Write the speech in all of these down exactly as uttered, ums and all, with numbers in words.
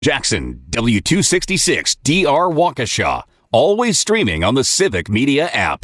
Jackson, W two sixty-six D R Waukesha. Always streaming on the Civic Media app.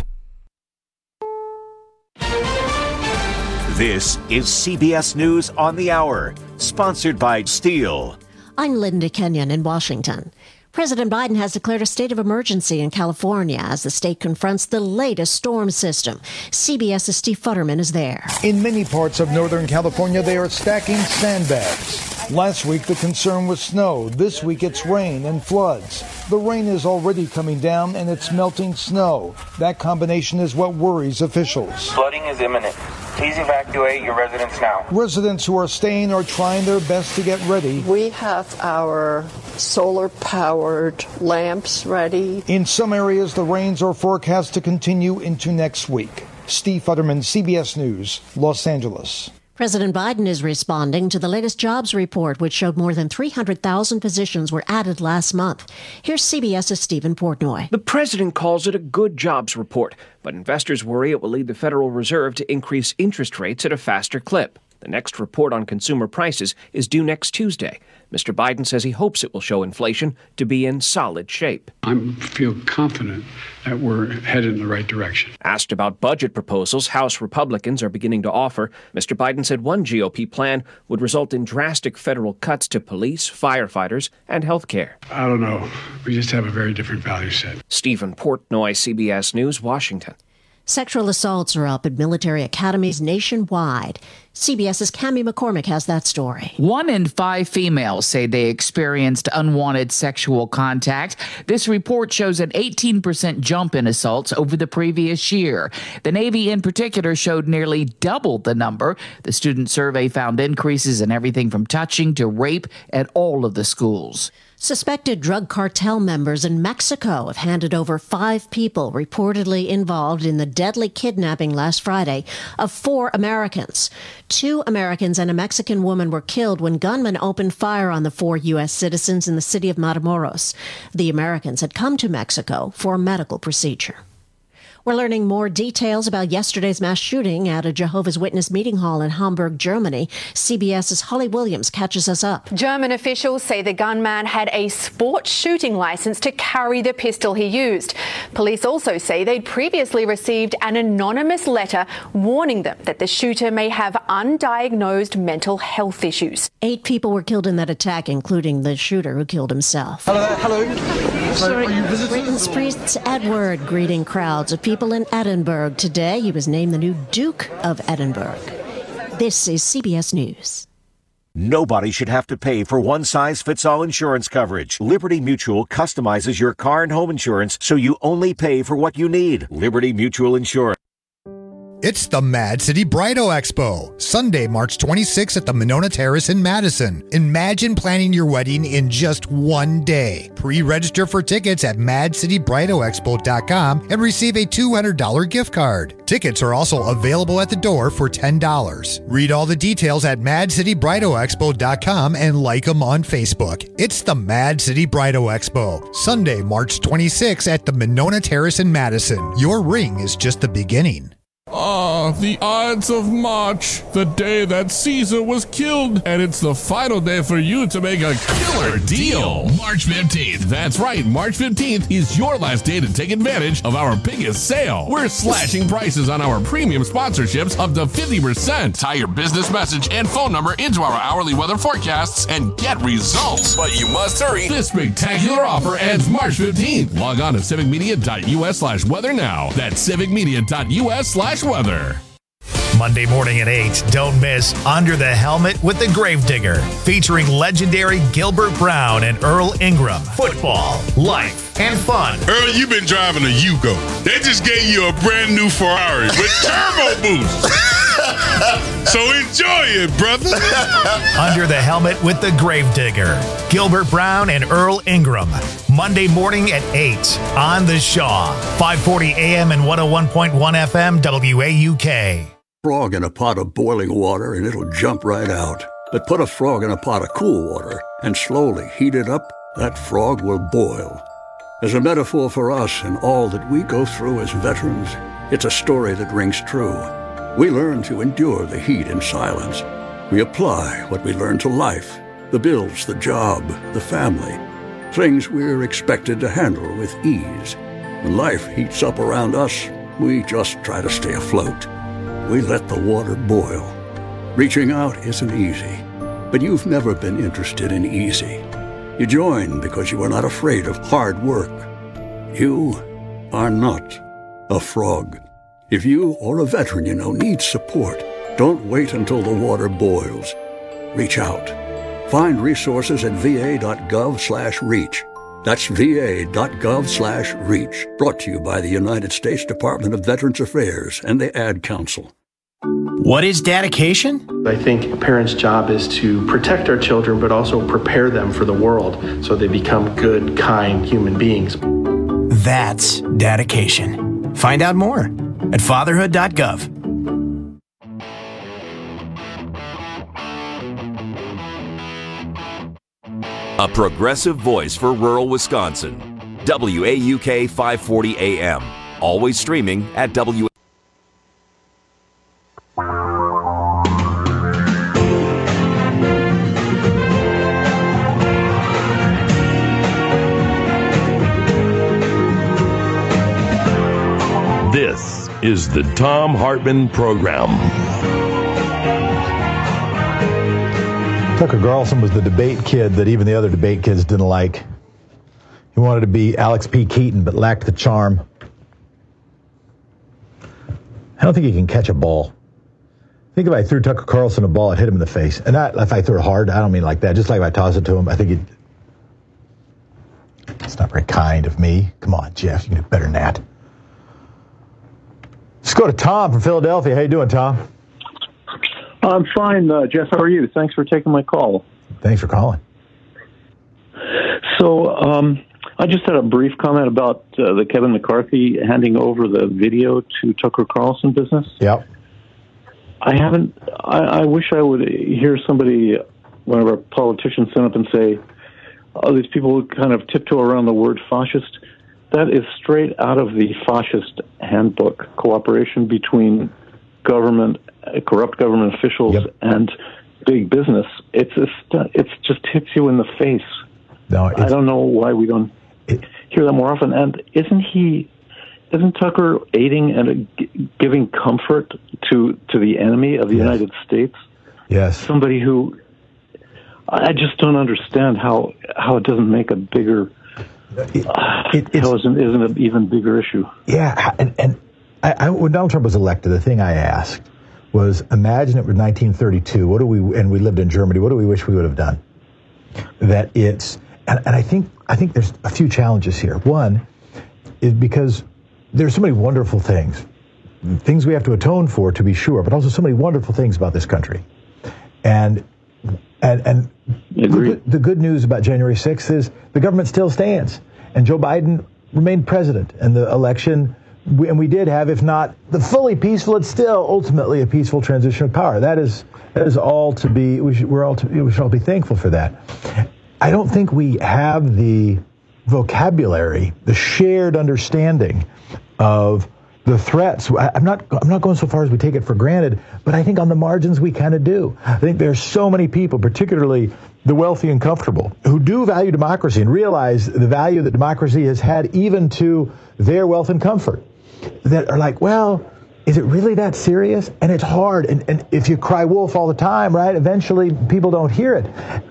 This is C B S News on the Hour, sponsored by Steel. I'm Linda Kenyon in Washington. President Biden has declared a state of emergency in California as the state confronts the latest storm system. CBS's Steve Futterman is there. In many parts of Northern California, they are stacking sandbags. Last week, the concern was snow. This week, it's rain and floods. The rain is already coming down, and it's melting snow. That combination is what worries officials. Flooding is imminent. Please evacuate your residents now. Residents who are staying are trying their best to get ready. We have our solar-powered lamps ready. In some areas, the rains are forecast to continue into next week. Steve Futterman, C B S News, Los Angeles. President Biden is responding to the latest jobs report, which showed more than three hundred thousand positions were added last month. Here's CBS's Stephen Portnoy. The president calls it a good jobs report, but investors worry it will lead the Federal Reserve to increase interest rates at a faster clip. The next report on consumer prices is due next Tuesday. Mister Biden says he hopes it will show inflation to be in solid shape. I feel confident that we're headed in the right direction. Asked about budget proposals House Republicans are beginning to offer, Mister Biden said one G O P plan would result in drastic federal cuts to police, firefighters, and health care. I don't know. We just have a very different value set. Stephen Portnoy, C B S News, Washington. Sexual assaults are up at military academies nationwide. CBS's Cammie McCormick has that story. One in five females say they experienced unwanted sexual contact. This report shows an eighteen percent jump in assaults over the previous year. The Navy in particular showed nearly double the number. The student survey found increases in everything from touching to rape at all of the schools. Suspected drug cartel members in Mexico have handed over five people reportedly involved in the deadly kidnapping last Friday of four Americans. Two Americans and a Mexican woman were killed when gunmen opened fire on the four U S citizens in the city of Matamoros. The Americans had come to Mexico for a medical procedure. We're learning more details about yesterday's mass shooting at a Jehovah's Witness meeting hall in Hamburg, Germany. CBS's Holly Williams catches us up. German officials say the gunman had a sports shooting license to carry the pistol he used. Police also say they'd previously received an anonymous letter warning them that the shooter may have undiagnosed mental health issues. Eight people were killed in that attack, including the shooter who killed himself. Hello, hello. Sorry, are you visitors? Britain's Prince Edward greeting crowds of people in Edinburgh today. He was named the new Duke of Edinburgh. This is C B S News. Nobody should have to pay for one-size-fits-all insurance coverage. Liberty Mutual customizes your car and home insurance so you only pay for what you need. Liberty Mutual Insurance. It's the Mad City Bridal Expo, Sunday, March twenty-sixth at the Monona Terrace in Madison. Imagine planning your wedding in just one day. Pre-register for tickets at mad city bridal expo dot com and receive a two hundred dollars gift card. Tickets are also available at the door for ten dollars. Read all the details at mad city bridal expo dot com and like them on Facebook. It's the Mad City Bridal Expo, Sunday, March twenty-sixth at the Monona Terrace in Madison. Your ring is just the beginning. Ah, the Ides of March, the day that Caesar was killed, and it's the final day for you to make a killer deal. March fifteenth. That's right, March fifteenth is your last day to take advantage of our biggest sale. We're slashing prices on our premium sponsorships up to fifty percent. Tie your business message and phone number into our hourly weather forecasts and get results. But you must hurry. This spectacular offer ends March fifteenth. Log on to civic media dot u s slash weather now. That's civic media dot u s slash weather. Monday morning at eight, don't miss Under the Helmet with the Gravedigger, featuring legendary Gilbert Brown and Earl Ingram. Football, life, and fun. Earl, you've been driving a Yugo. They just gave you a brand new Ferrari with turbo boost. So enjoy it, brother. Under the Helmet with the Gravedigger, Gilbert Brown and Earl Ingram. Monday morning at eight on The Shaw, five forty A M and one oh one point one F M W A U K. Frog in a pot of boiling water and it'll jump right out. But put a frog in a pot of cool water and slowly heat it up, that frog will boil. As a metaphor for us and all that we go through as veterans, it's a story that rings true. We learn to endure the heat in silence. We apply what we learn to life. The bills, the job, the family. Things we're expected to handle with ease. When life heats up around us, we just try to stay afloat. We let the water boil. Reaching out isn't easy, but you've never been interested in easy. You joined because you were not afraid of hard work. You are not a frog. If you or a veteran you know needs support, don't wait until the water boils. Reach out. Find resources at va.gov slash reach. That's va.gov slash reach. Brought to you by the United States Department of Veterans Affairs and the Ad Council. What is dedication? I think a parent's job is to protect our children, but also prepare them for the world so they become good, kind human beings. That's dedication. Find out more at fatherhood dot gov. A progressive voice for rural Wisconsin. W A U K five forty A M. Always streaming at W. This is the Thom Hartmann Program. Tucker Carlson was the debate kid that even the other debate kids didn't like. He wanted to be Alex P. Keaton, but lacked the charm. I don't think he can catch a ball. I think if I threw Tucker Carlson a ball, I'd hit him in the face. And not if I threw it hard, I don't mean like that. Just like if I toss it to him, I think he'd... It's not very kind of me. Come on, Jeff, you can do better than that. Let's go to Tom from Philadelphia. How you doing, Tom? I'm fine, uh, Jeff. How are you? Thanks for taking my call. Thanks for calling. So um, I just had a brief comment about uh, the Kevin McCarthy handing over the video to Tucker Carlson business. Yep. I haven't. I, I wish I would hear somebody, one of our politicians, stand up and say, "Oh, these people kind of tiptoe around the word fascist." That is straight out of the fascist handbook. Cooperation between government, corrupt government officials, yep. and big business. It's just, it's just hits you in the face. No, I don't know why we don't it, hear that more often. And isn't he, isn't Tucker aiding and g- giving comfort to to the enemy of the yes. United States? Yes. Somebody who, I just don't understand how how it doesn't make a bigger, it, it, how isn't isn't an even bigger issue? Yeah, and and I, I, when Donald Trump was elected, the thing I asked was, imagine it was nineteen thirty-two. What do we, and we lived in Germany, what do we wish we would have done? That it's, and, and I think I think there's a few challenges here. One is because there's so many wonderful things, things we have to atone for, to be sure, but also so many wonderful things about this country. And and and the good, the good news about January sixth is the government still stands, and Joe Biden remained president, and the election. We, and we did have, if not the fully peaceful, it's still ultimately a peaceful transition of power. That is that is all to be. We should, we're all to, we should all be thankful for that. I don't think we have the vocabulary, the shared understanding of the threats. I, I'm not I'm not going so far as we take it for granted, but I think on the margins we kind of do. I think there's so many people, particularly the wealthy and comfortable, who do value democracy and realize the value that democracy has had even to their wealth and comfort, that are like, well, is it really that serious? And it's hard. And, and if you cry wolf all the time, right, eventually people don't hear it.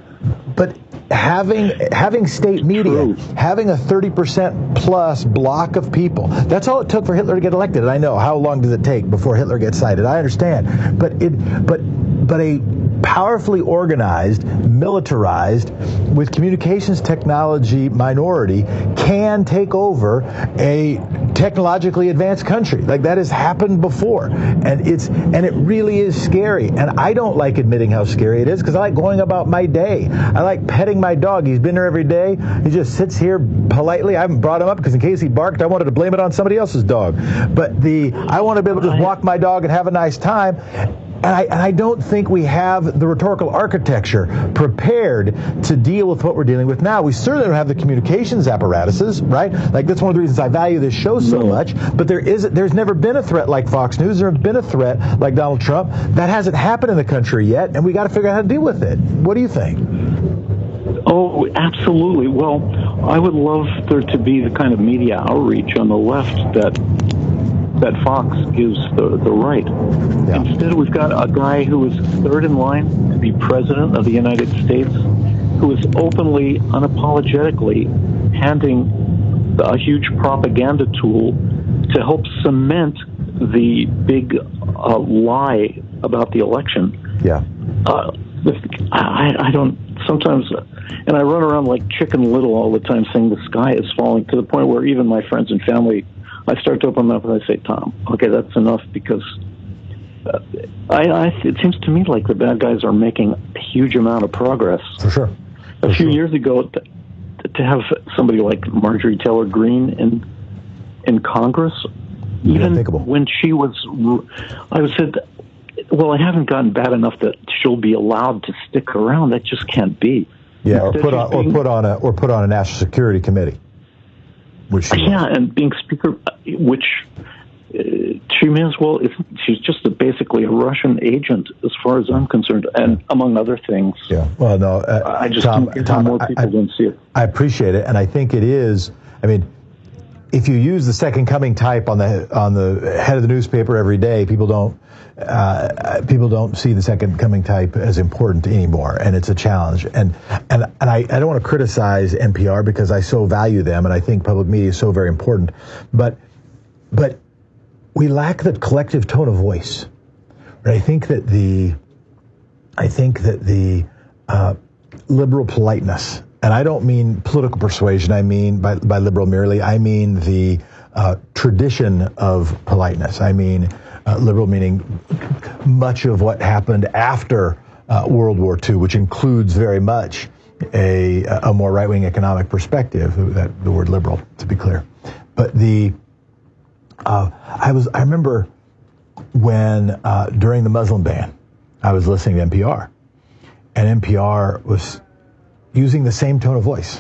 But having having state media, True. having a thirty percent plus block of people, that's all it took for Hitler to get elected. And I know, how long does it take before Hitler gets cited? I understand. But it but but a powerfully organized, militarized, with communications technology minority can take over a technologically advanced country. Like, that has happened before, and it's and it really is scary. And I don't like admitting how scary it is, because I like going about my day. I like petting my dog. He's been there every day. He just sits here politely. I haven't brought him up because in case he barked, I wanted to blame it on somebody else's dog. But the I want to be able to just walk my dog and have a nice time. And I, and I don't think we have the rhetorical architecture prepared to deal with what we're dealing with now. We certainly don't have the communications apparatuses, right? Like, that's one of the reasons I value this show so much. But there is, there's never been a threat like Fox News. There's never been a threat like Donald Trump. That hasn't happened in the country yet, and we got to figure out how to deal with it. What do you think? Oh, absolutely. Well, I would love there to be the kind of media outreach on the left that that Fox gives the, the right. Yeah. Instead, we've got a guy who is third in line to be president of the United States, who is openly, unapologetically handing a huge propaganda tool to help cement the big uh, lie about the election. Yeah. Uh, I, I don't, sometimes, and I run around like Chicken Little all the time saying the sky is falling, to the point where even my friends and family, I start to open up and I say, Tom, okay, that's enough, because uh, I, I, it seems to me like the bad guys are making a huge amount of progress. For sure. For a few sure. years ago, to, to have somebody like Marjorie Taylor Greene in in Congress, even when she was, I said, well, it hasn't gotten bad enough that she'll be allowed to stick around. That just can't be. Yeah, or put on, being, or put on a or put on a national security committee. Which she yeah, was. And being speaker, which uh, she may as well. She's just a, basically a Russian agent, as far as I'm concerned, and among other things. Yeah. Well, no, uh, I just Tom, think Tom, more people I, don't see it. I appreciate it, and I think it is. I mean, if you use the second coming type on the on the head of the newspaper every day, people don't uh, people don't see the second coming type as important anymore, and it's a challenge. And and and I, I don't want to criticize N P R because I so value them, and I think public media is so very important. But but we lack the collective tone of voice. Right? I think that the I think that the uh, liberal politeness. And I don't mean political persuasion. I mean, by, by liberal merely, I mean the uh, tradition of politeness. I mean, uh, liberal meaning much of what happened after uh, World War Two, which includes very much a, a more right-wing economic perspective, that, the word liberal, to be clear. But the, uh, I was, I remember when, uh, during the Muslim ban, I was listening to N P R, and N P R was using the same tone of voice,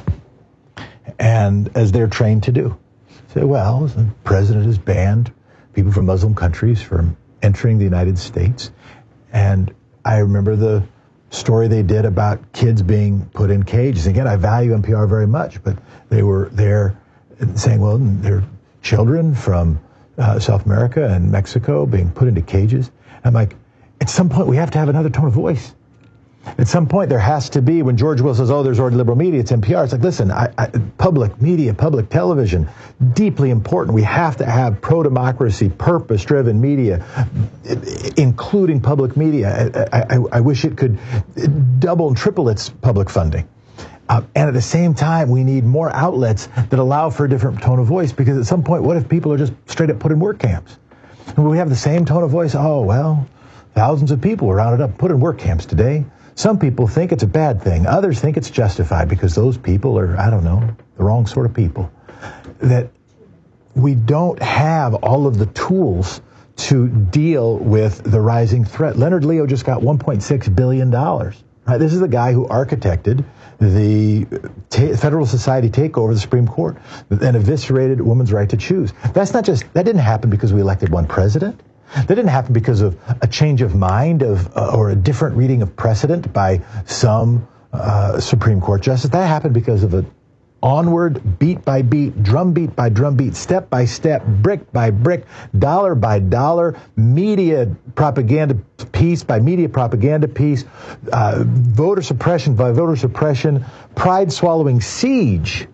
and as they're trained to do. Say, well, the president has banned people from Muslim countries from entering the United States. And I remember the story they did about kids being put in cages. Again, I value N P R very much, but they were there saying, well, they're children from uh, South America and Mexico being put into cages. I'm like, at some point we have to have another tone of voice. At some point, there has to be, when George Will says, oh, there's already liberal media, it's N P R. It's like, listen, I, I, public media, public television, deeply important. We have to have pro-democracy, purpose-driven media, including public media. I, I, I wish it could double and triple its public funding. Uh, and at the same time, we need more outlets that allow for a different tone of voice, because at some point, what if people are just straight up put in work camps? And we have the same tone of voice. Oh, well, thousands of people were rounded up, put in work camps today. Some people think it's a bad thing. Others think it's justified because those people are, I don't know, the wrong sort of people. That we don't have all of the tools to deal with the rising threat. Leonard Leo just got one point six billion dollars. Right? This is the guy who architected the ta- Federal Society takeover of the Supreme Court and eviscerated women's right to choose. That's not just, that didn't happen because we elected one president. That didn't happen because of a change of mind of uh, or a different reading of precedent by some uh, Supreme Court justice. That happened because of an onward, beat by beat, drum beat by drum beat, step by step, brick by brick, dollar by dollar, media propaganda piece by media propaganda piece, uh, voter suppression by voter suppression, pride-swallowing siege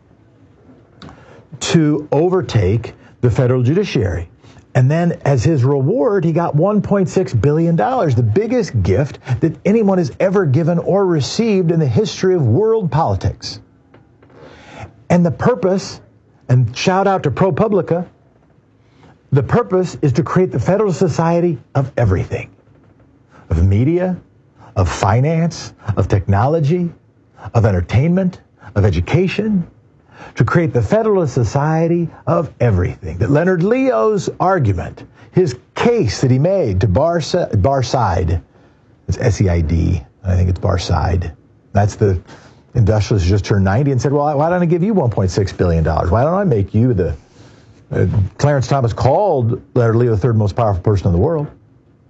to overtake the federal judiciary. And then as his reward, he got one point six billion dollars, the biggest gift that anyone has ever given or received in the history of world politics. And the purpose, and shout out to ProPublica, the purpose is to create the Federal Society of everything. Of media, of finance, of technology, of entertainment, of education, to create the Federalist Society of everything. That Leonard Leo's argument, his case that he made to Bar, Bar Side, it's S E I D, I think it's Bar Side. That's the industrialist who just turned ninety and said, well, why don't I give you one point six billion dollars? Why don't I make you the, uh, Clarence Thomas called Leonard Leo the third most powerful person in the world.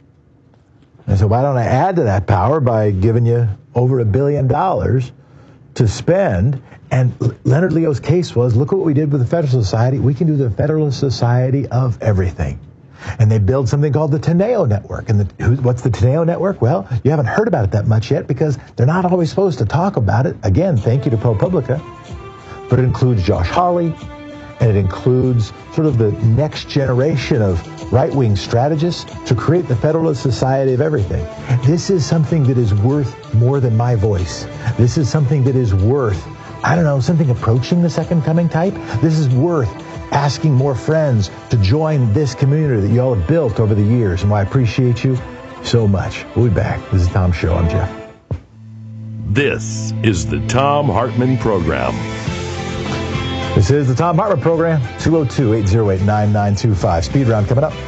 And so why don't I add to that power by giving you over a billion dollars to spend. And Leonard Leo's case was, look what we did with the Federalist Society. We can do the Federalist Society of everything. And they build something called the Teneo Network. And the, who, what's the Teneo Network? Well, you haven't heard about it that much yet because they're not always supposed to talk about it. Again, thank you to ProPublica. But it includes Josh Hawley, and it includes sort of the next generation of right-wing strategists to create the Federalist Society of everything. This is something that is worth more than my voice. This is something that is worth, I don't know, something approaching the second coming type. This is worth asking more friends to join this community that you all have built over the years. And why I appreciate you so much. We'll be back. This is Tom Show. I'm Jeff. This is the Tom Hartman Program. This is the Tom Hartman Program, two oh two, eight oh eight, nine nine two five. Speed round coming up.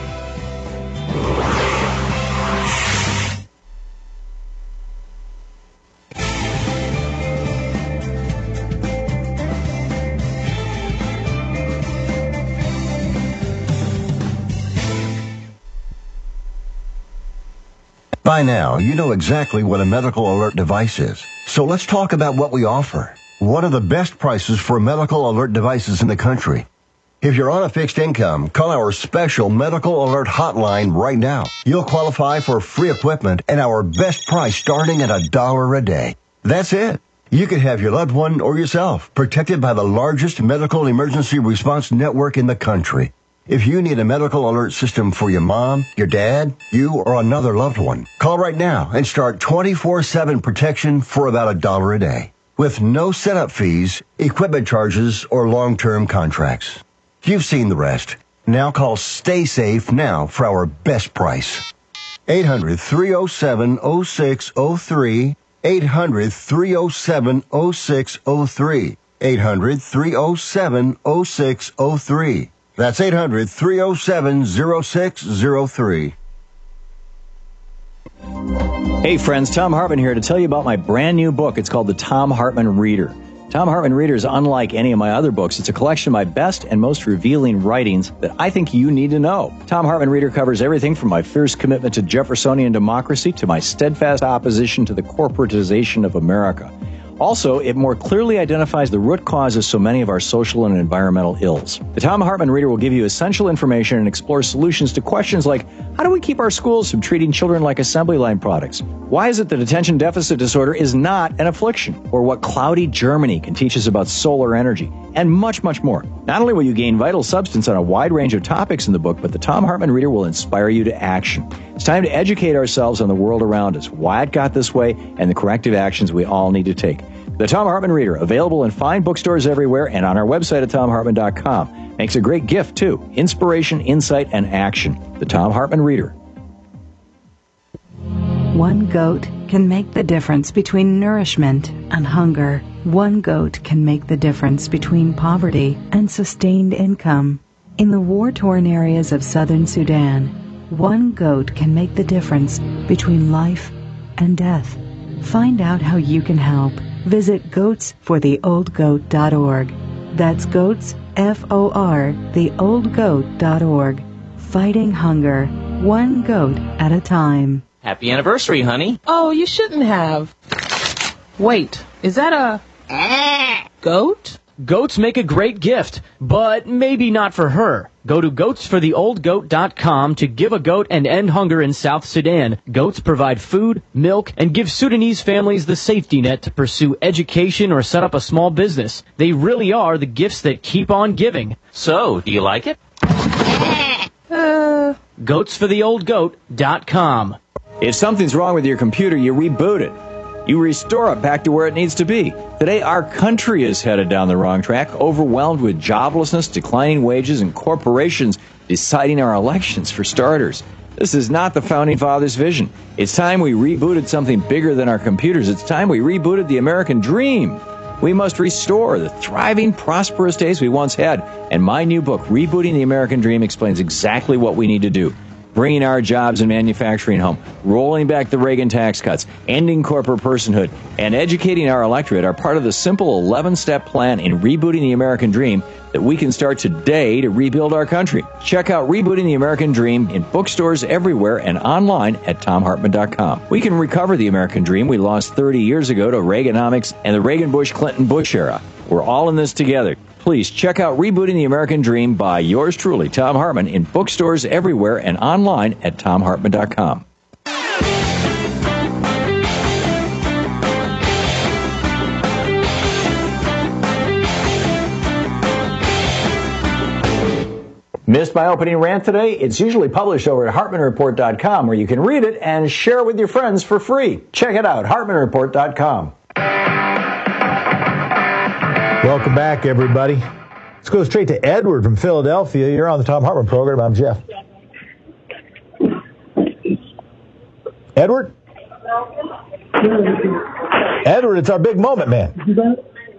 By now, you know exactly what a medical alert device is. So let's talk about what we offer. One of the best prices for medical alert devices in the country. If you're on a fixed income, call our special medical alert hotline right now. You'll qualify for free equipment and our best price starting at a dollar a day. That's it. You could have your loved one or yourself protected by the largest medical emergency response network in the country. If you need a medical alert system for your mom, your dad, you, or another loved one, call right now and start twenty-four seven protection for about a dollar a day. With no setup fees, equipment charges, or long-term contracts. You've seen the rest. Now call Stay Safe now for our best price. eight hundred, three oh seven, oh six oh three. eight hundred, three oh seven, oh six oh three. eight hundred, three oh seven, oh six oh three. That's eight hundred, three oh seven, oh six oh three. Hey friends, Tom Hartman here to tell you about my brand new book. It's called The Tom Hartman Reader. Tom Hartman Reader is unlike any of my other books. It's a collection of my best and most revealing writings that I think you need to know. Tom Hartman Reader covers everything from my fierce commitment to Jeffersonian democracy to my steadfast opposition to the corporatization of America. Also, it more clearly identifies the root cause of so many of our social and environmental ills. The Tom Hartman Reader will give you essential information and explore solutions to questions like, how do we keep our schools from treating children like assembly line products? Why is it that attention deficit disorder is not an affliction? Or what cloudy Germany can teach us about solar energy? And much, much more. Not only will you gain vital substance on a wide range of topics in the book, but the Tom Hartman Reader will inspire you to action. It's time to educate ourselves on the world around us, why it got this way, and the corrective actions we all need to take. The Tom Hartman Reader, available in fine bookstores everywhere and on our website at tom hartman dot com. Makes a great gift, too. Inspiration, insight, and action. The Tom Hartman Reader. One goat can make the difference between nourishment and hunger. One goat can make the difference between poverty and sustained income. In the war-torn areas of southern Sudan, one goat can make the difference between life and death. Find out how you can help. Visit goats for the old goat dot org. That's goats, F O R, the old goat dot org. Fighting hunger, one goat at a time. Happy anniversary, honey. Oh, you shouldn't have. Wait, is that a goat? Goats make a great gift, but maybe not for her. Go to goats for the old goat dot com to give a goat and end hunger in South Sudan. Goats provide food, milk, and give Sudanese families the safety net to pursue education or set up a small business. They really are the gifts that keep on giving. So, do you like it? Uh... goats for the old goat dot com. If something's wrong with your computer, you reboot it. You restore it back to where it needs to be. Today, our country is headed down the wrong track, overwhelmed with joblessness, declining wages, and corporations deciding our elections, for starters. This is not the Founding Fathers' vision. It's time we rebooted something bigger than our computers. It's time we rebooted the American dream. We must restore the thriving, prosperous days we once had. And my new book, Rebooting the American Dream, explains exactly what we need to do. bringing our jobs and manufacturing home, rolling back the Reagan tax cuts, ending corporate personhood, and educating our electorate are part of the simple eleven-step plan in rebooting the American dream that we can start today to rebuild our country. Check out Rebooting the American Dream in bookstores everywhere and online at tom hartman dot com. We can recover the American dream we lost thirty years ago to Reaganomics and the Reagan-Bush-Clinton-Bush era. We're all in this together. Please check out Rebooting the American Dream by yours truly, Thom Hartmann, in bookstores everywhere and online at tom hartman dot com. Missed my opening rant today? It's usually published over at hartman report dot com, where you can read it and share it with your friends for free. Check it out, hartman report dot com. Welcome back, everybody. Let's go straight to Edward from Philadelphia. You're on the Thom Hartmann program. I'm Jeff. Edward? Edward, it's our big moment, man.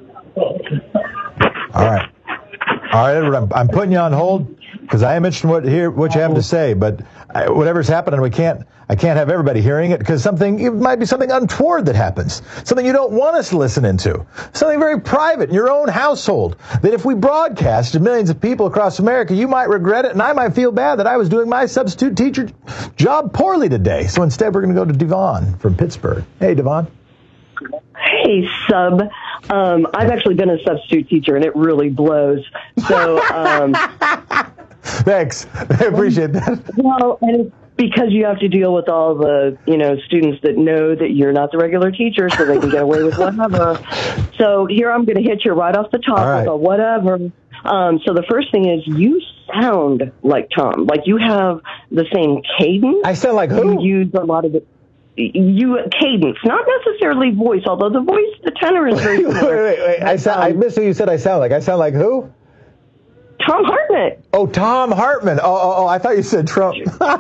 All right. All right, Edward, I'm, I'm putting you on hold because I am interested in what, hear, what you have to say, but I, whatever's happening, we can't, I can't have everybody hearing it because something, it might be something untoward that happens, something you don't want us to listen into, something very private in your own household, that if we broadcast to millions of people across America, you might regret it, and I might feel bad that I was doing my substitute teacher job poorly today. So instead, we're going to go to Devon from Pittsburgh. Hey, Devon. Hey, sub. Um, I've actually been a substitute teacher, and it really blows. So, um, thanks. I appreciate that. Well, and it's because you have to deal with all the, you know, students that know that you're not the regular teacher, so they can get away with whatever. So here I'm going to hit you right off the top All right. with a whatever. Um, so the first thing is you sound like Tom. Like you have the same cadence. I sound like who? You use a lot of it. You cadence, not necessarily voice, although the voice, the tenor is very similar. wait, wait, wait. I, sound, I missed who you said I sound like. I sound like who? Thom Hartmann. Oh, Thom Hartmann. Oh, oh, oh I thought you said Trump. Oh,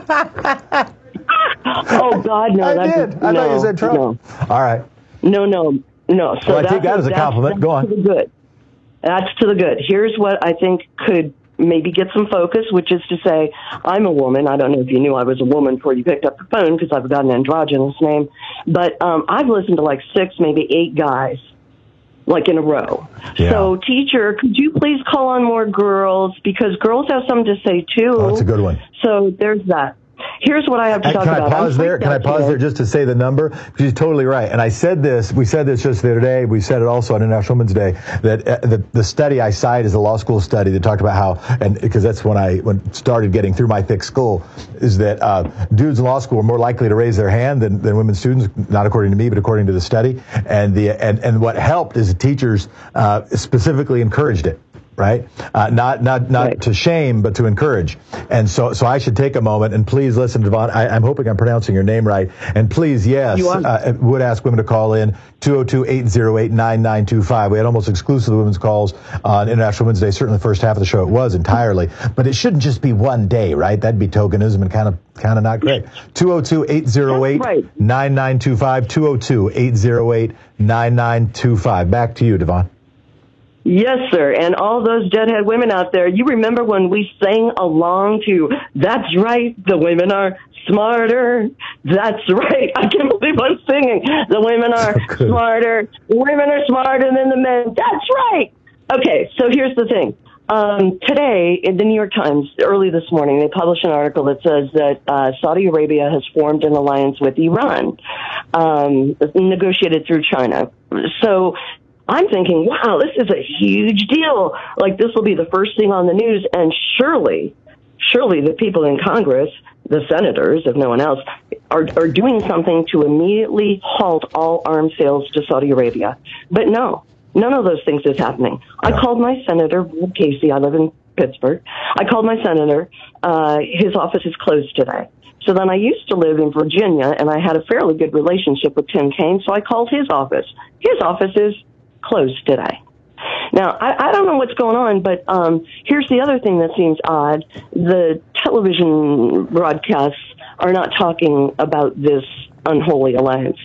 God, no. I that's did. A, I no, thought you said Trump. No. All right. No, no, no. So well, I that's, take that as a compliment. That's, Go on. To the good. That's to the good. Here's what I think could maybe get some focus, which is to say, I'm a woman. I don't know if you knew I was a woman before you picked up the phone because I've got an androgynous name. But um, I've listened to like six, maybe eight guys, like in a row. Yeah. So, teacher, could you please call on more girls? Because girls have something to say, too. Oh, that's a good one. So there's that. Here's what I have to And talk can I about. pause I'm there? Can I pause today. there just to say the number? She's totally right. And I said this, we said this just the other day, we said it also on International Women's Day, that uh, the, the study I cite is a law school study that talked about how, and because that's when I when started getting through my thick skull, is that uh, dudes in law school are more likely to raise their hand than, than women students, not according to me, but according to the study. And the and, and what helped is the teachers uh, specifically encouraged it. Right? Uh, not not not right. to shame, but to encourage. And so so I should take a moment and please listen, Devon. I, I'm hoping I'm pronouncing your name right. And please, yes, uh, would ask women to call in two oh two, eight oh eight, nine nine two five. We had almost exclusive women's calls on International Women's Day. Certainly the first half of the show it was entirely. But it shouldn't just be one day, right? That'd be tokenism and kind of kind of not great. two oh two, eight oh eight, nine nine two five. two oh two, eight oh eight, nine nine two five. Back to you, Devon. Yes, sir. And all those deadhead women out there, you remember when we sang along to That's Right, the women are smarter. That's right. I can't believe I'm singing. The women are so smarter. The women are smarter than the men. That's right. Okay, so here's the thing. Um, today, in the New York Times, early this morning, they published an article that says that uh, Saudi Arabia has formed an alliance with Iran, um, negotiated through China. So I'm thinking, wow, this is a huge deal. Like, this will be the first thing on the news, and surely, surely the people in Congress, the senators, if no one else, are, are doing something to immediately halt all arms sales to Saudi Arabia. But no, none of those things is happening. I called my senator, Bob Casey, I live in Pittsburgh. I called my senator. Uh, his office is closed today. So then I used to live in Virginia, and I had a fairly good relationship with Tim Kaine, so I called his office. His office is closed today. Now, I, I don't know what's going on, but um, here's the other thing that seems odd. The television broadcasts are not talking about this unholy alliance.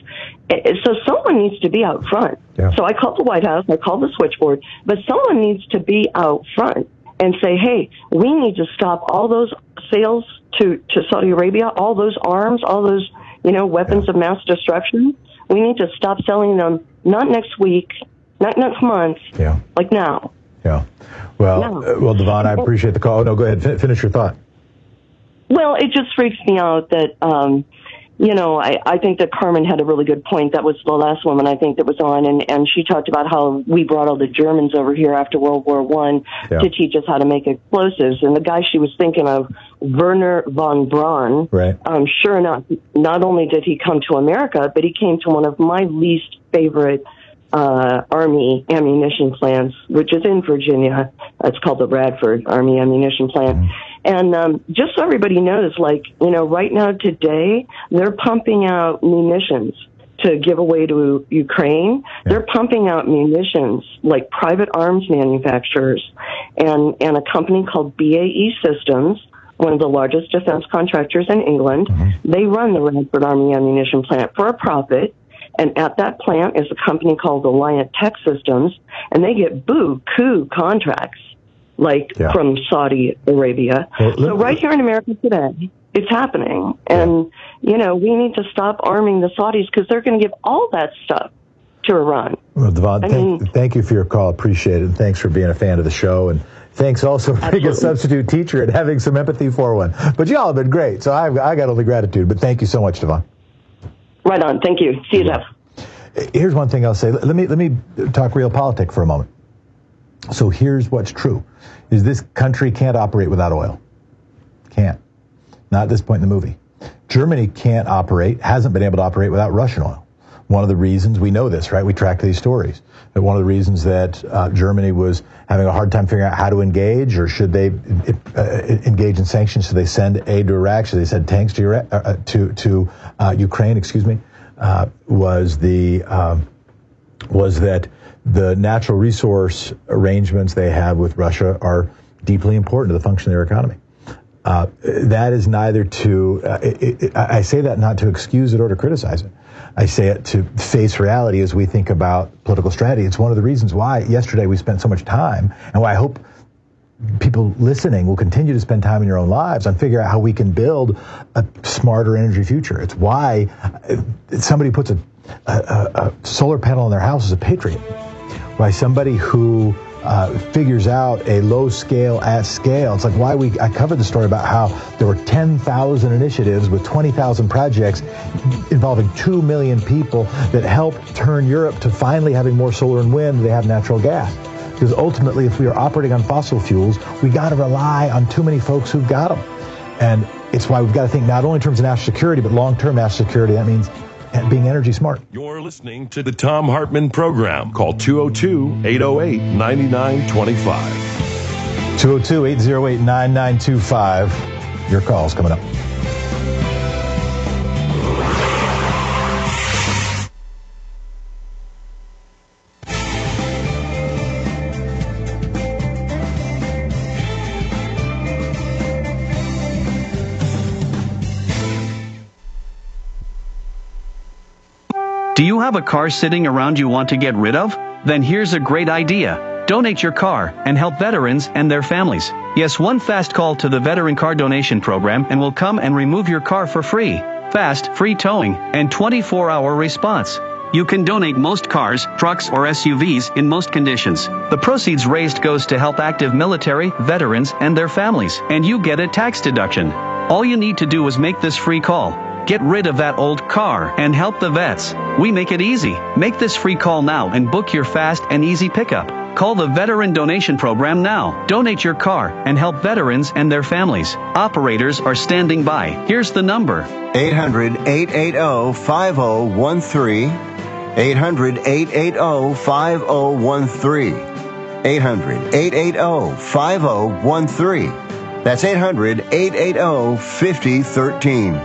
So someone needs to be out front. Yeah. So I called the White House, I called the switchboard, but someone needs to be out front and say, hey, we need to stop all those sales to, to Saudi Arabia, all those arms, all those, you know, weapons yeah. of mass destruction. We need to stop selling them, not next week, not next month, yeah. like now. Yeah. Well, no. uh, well, Devon, I appreciate the call. Oh, no, go ahead. Fin- finish your thought. Well, it just freaks me out that, um, you know, I, I think that Carmen had a really good point. That was the last woman I think that was on, and, and she talked about how we brought all the Germans over here after World War One yeah. to teach us how to make explosives. And the guy she was thinking of, Werner von Braun, right. um, sure enough, not only did he come to America, but he came to one of my least favorite uh, Army ammunition plants, which is in Virginia. It's called the Radford Army Ammunition Plant. Mm-hmm. And um, just so everybody knows, like, you know, right now today, they're pumping out munitions to give away to Ukraine. Yeah. They're pumping out munitions like private arms manufacturers and, and a company called B A E Systems, one of the largest defense contractors in England. Mm-hmm. They run the Radford Army Ammunition Plant for a profit. And at that plant is a company called Alliant Tech Systems, and they get boo-coup contracts, like yeah. from Saudi Arabia. Well, so right here in America today, it's happening. And, you know, we need to stop arming the Saudis because they're going to give all that stuff to Iran. Well, Devon, I thank, mean, thank you for your call. Appreciate it. And thanks for being a fan of the show. And thanks also for being a substitute teacher and having some empathy for one. But y'all have been great. So I've, I got only gratitude. But thank you so much, Devon. Right on. Thank you. See you, Jeff. Here's one thing I'll say. Let me let me talk realpolitik for a moment. So here's what's true, is this country can't operate without oil. Can't. Not at this point in the movie. Germany can't operate, hasn't been able to operate without Russian oil. One of the reasons, we know this, right? We track these stories. But one of the reasons that uh, Germany was having a hard time figuring out how to engage, or should they uh, engage in sanctions? Should they send aid to Iraq? Should they send tanks to Iraq, uh, to, to uh, Ukraine, excuse me, uh, was the, um, was that the natural resource arrangements they have with Russia are deeply important to the function of their economy. Uh, that is neither to, uh, it, it, I say that not to excuse it or to criticize it. I say it to face reality as we think about political strategy. It's one of the reasons why yesterday we spent so much time, and why I hope people listening will continue to spend time in your own lives on figuring out how we can build a smarter energy future. It's why somebody puts a, a, a solar panel on their house as a patriot. Why somebody who Uh, figures out a low scale at scale. It's like why we, I covered the story about how there were ten thousand initiatives with twenty thousand projects involving two million people that helped turn Europe to finally having more solar and wind than they have natural gas. Because ultimately, if we are operating on fossil fuels, we got to rely on too many folks who've got them. And it's why we've got to think not only in terms of national security, but long-term national security. That means being energy smart. You're listening to the Thom Hartmann Program. Call two oh two, eight oh eight, nine nine two five. two oh two, eight oh eight, nine nine two five. Your call's coming up. Do you have a car sitting around you want to get rid of? Then here's a great idea. Donate your car and help veterans and their families. Yes, one fast call to the Veteran Car Donation Program and we'll come and remove your car for free. Fast, free towing, and twenty-four hour response. You can donate most cars, trucks, or S U Vs in most conditions. The proceeds raised goes to help active military, veterans, and their families, and you get a tax deduction. All you need to do is make this free call. Get rid of that old car and help the vets. We make it easy. Make this free call now and book your fast and easy pickup. Call the Veteran Donation Program now. Donate your car and help veterans and their families. Operators are standing by. Here's the number. eight hundred, eight eight zero, five zero one three. eight hundred, eight eight zero, five zero one three. eight hundred, eight eight zero, five zero one three. That's eight hundred, eight eight zero, five zero one three.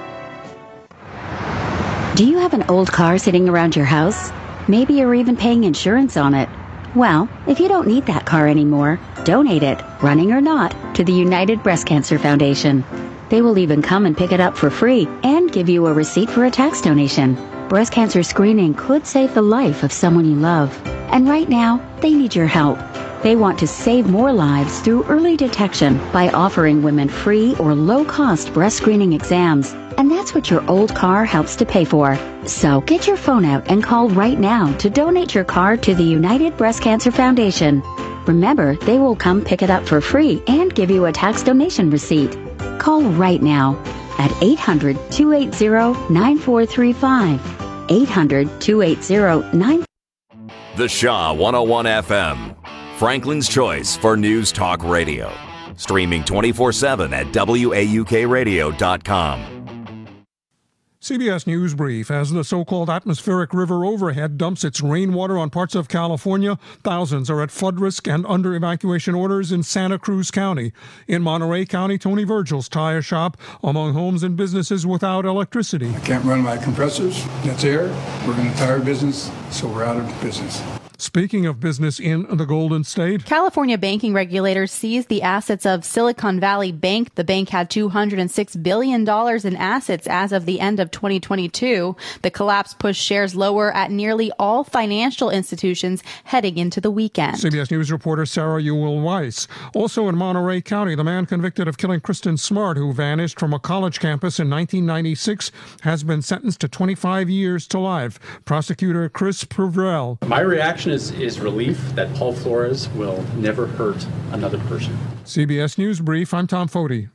Do you have an old car sitting around your house? Maybe you're even paying insurance on it. Well, if you don't need that car anymore, donate it, running or not, to the United Breast Cancer Foundation. They will even come and pick it up for free and give you a receipt for a tax donation. Breast cancer screening could save the life of someone you love. And right now, they need your help. They want to save more lives through early detection by offering women free or low-cost breast screening exams. And that's what your old car helps to pay for. So get your phone out and call right now to donate your car to the United Breast Cancer Foundation. Remember, they will come pick it up for free and give you a tax donation receipt. Call right now at eight hundred, two eight zero, nine four three five. eight hundred, two eight zero, nine four three five. The Shaw one oh one F M, Franklin's choice for news talk radio. Streaming twenty-four seven at W A U K radio dot com. C B S News Brief. As the so-called atmospheric river overhead dumps its rainwater on parts of California, thousands are at flood risk and under evacuation orders in Santa Cruz County. In Monterey County, Tony Virgil's tire shop among homes and businesses without electricity. I can't run my compressors. That's air. We're in the tire business, so we're out of business. Speaking of business in the Golden State, California banking regulators seized the assets of Silicon Valley Bank. The bank had two hundred six billion dollars in assets as of the end of twenty twenty-two. The collapse pushed shares lower at nearly all financial institutions heading into the weekend. C B S News reporter Sarah Ewell Weiss. Also in Monterey County, the man convicted of killing Kristen Smart, who vanished from a college campus in nineteen ninety-six, has been sentenced to twenty-five years to life. Prosecutor Chris Prevrell. My reaction is, is relief that Paul Flores will never hurt another person. C B S News Brief, I'm Tom Foti.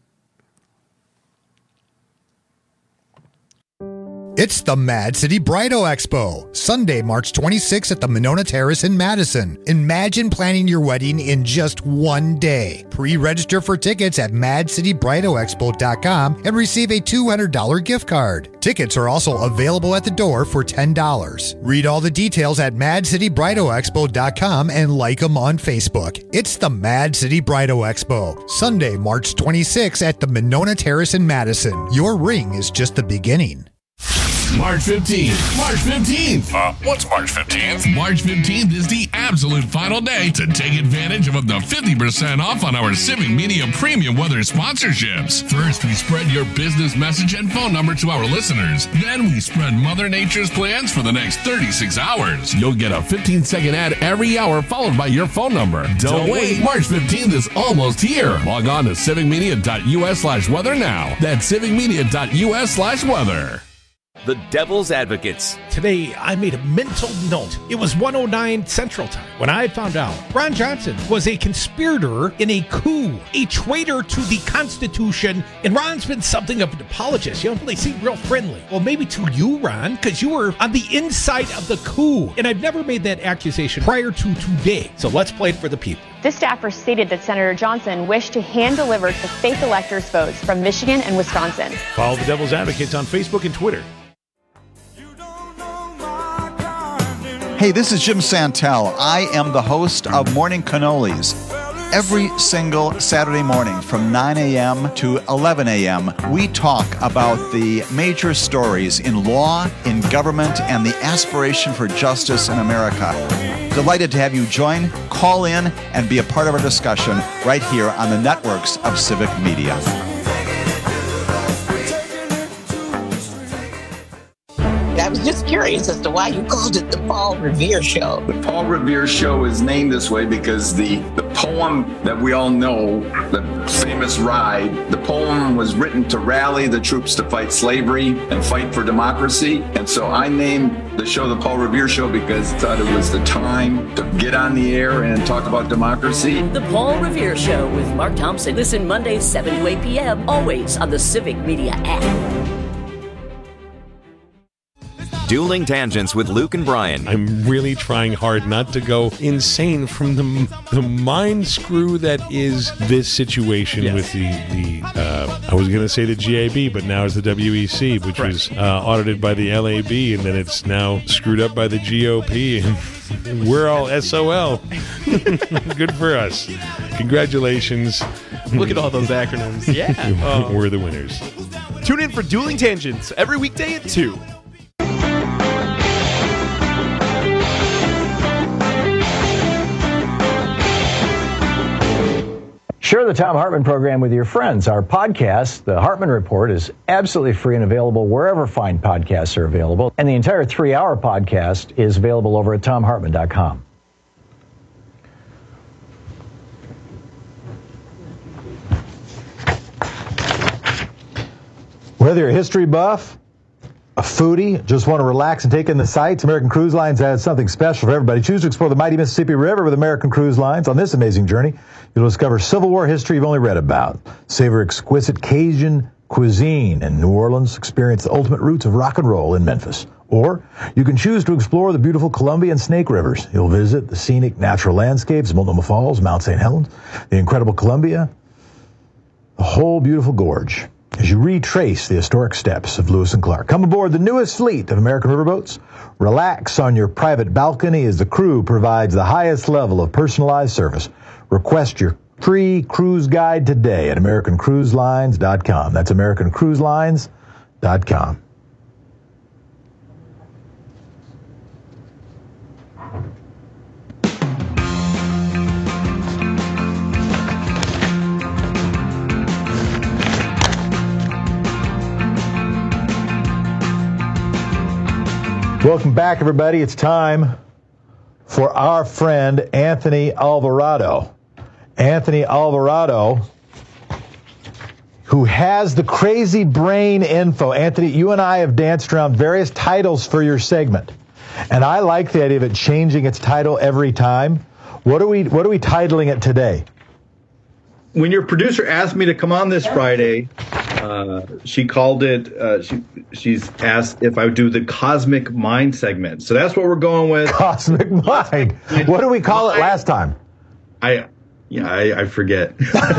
It's the Mad City Bridal Expo, Sunday, March twenty-sixth at the Monona Terrace in Madison. Imagine planning your wedding in just one day. Pre-register for tickets at mad city bridal expo dot com and receive a two hundred dollars gift card. Tickets are also available at the door for ten dollars. Read all the details at mad city bridal expo dot com and like them on Facebook. It's the Mad City Bridal Expo, Sunday, March twenty-sixth at the Monona Terrace in Madison. Your ring is just the beginning. March fifteenth. March fifteenth. Uh, what's March fifteenth? March fifteenth is the absolute final day to take advantage of up to fifty percent off on our Civic Media Premium Weather sponsorships. First, we spread your business message and phone number to our listeners. Then we spread Mother Nature's plans for the next thirty-six hours. You'll get a fifteen second ad every hour followed by your phone number. Don't, Don't wait. wait. March fifteenth is almost here. Log on to civic media dot u s slash weather now. That's civic media dot u s slash weather. The Devil's Advocates. Today, I made a mental note. It was one oh nine Central Time when I found out Ron Johnson was a conspirator in a coup, a traitor to the Constitution, and Ron's been something of an apologist. You know, they seem real friendly. Well, maybe to you, Ron, because you were on the inside of the coup, and I've never made that accusation prior to today. So let's play it for the people. This staffer stated that Senator Johnson wished to hand-deliver the fake electors' votes from Michigan and Wisconsin. Follow the Devil's Advocates on Facebook and Twitter. Hey, this is Jim Santel. I am the host of Morning Cannolis. Every single Saturday morning from nine a.m. to eleven a.m., we talk about the major stories in law, in government, and the aspiration for justice in America. Delighted to have you join, call in, and be a part of our discussion right here on the networks of Civic Media. I was just curious as to why you called it the Paul Revere Show. The Paul Revere Show is named this way because the, the poem that we all know, the famous Ride, the poem was written to rally the troops to fight slavery and fight for democracy. And so I named the show the Paul Revere Show because I thought it was the time to get on the air and talk about democracy. The Paul Revere Show with Mark Thompson. Listen Mondays, seven to eight p.m., always on the Civic Media app. Dueling Tangents with Luke and Brian. I'm really trying hard not to go insane from the the mind screw that is this situation yes. with the, the uh, I was going to say the G A B, but now it's the W E C, which right. was uh, audited by the L A B, and then it's now screwed up by the G O P, and we're all S O L. Good for us. Congratulations. Look at all those acronyms. Yeah. Oh. We're the winners. Tune in for Dueling Tangents every weekday at two. Share the Tom Hartman program with your friends. Our podcast, The Hartman Report, is absolutely free and available wherever fine podcasts are available. And the entire three-hour podcast is available over at tom hartman dot com. Whether you're a history buff, a foodie, just want to relax and take in the sights, American Cruise Lines has something special for everybody. Choose to explore the mighty Mississippi River with American Cruise Lines. On this amazing journey, you'll discover Civil War history you've only read about. Savor exquisite Cajun cuisine in New Orleans. Experience the ultimate roots of rock and roll in Memphis. Or you can choose to explore the beautiful Columbia and Snake Rivers. You'll visit the scenic natural landscapes, Multnomah Falls, Mount Saint Helens, the incredible Columbia, the whole beautiful gorge, as you retrace the historic steps of Lewis and Clark. Come aboard the newest fleet of American riverboats. Relax on your private balcony as the crew provides the highest level of personalized service. Request your free cruise guide today at American Cruise Lines dot com. That's American Cruise Lines dot com. Welcome back, everybody. It's time for our friend Anthony Alvarado. Anthony Alvarado, who has the crazy brain info. Anthony, you and I have danced around various titles for your segment, and I like the idea of it changing its title every time. What are we What are we titling it today? When your producer asked me to come on this Friday, uh, she called it, uh, she, she's asked if I would do the Cosmic Mind segment. So that's what we're going with. Cosmic Mind. What did we call it last time? I, yeah, I, I forget.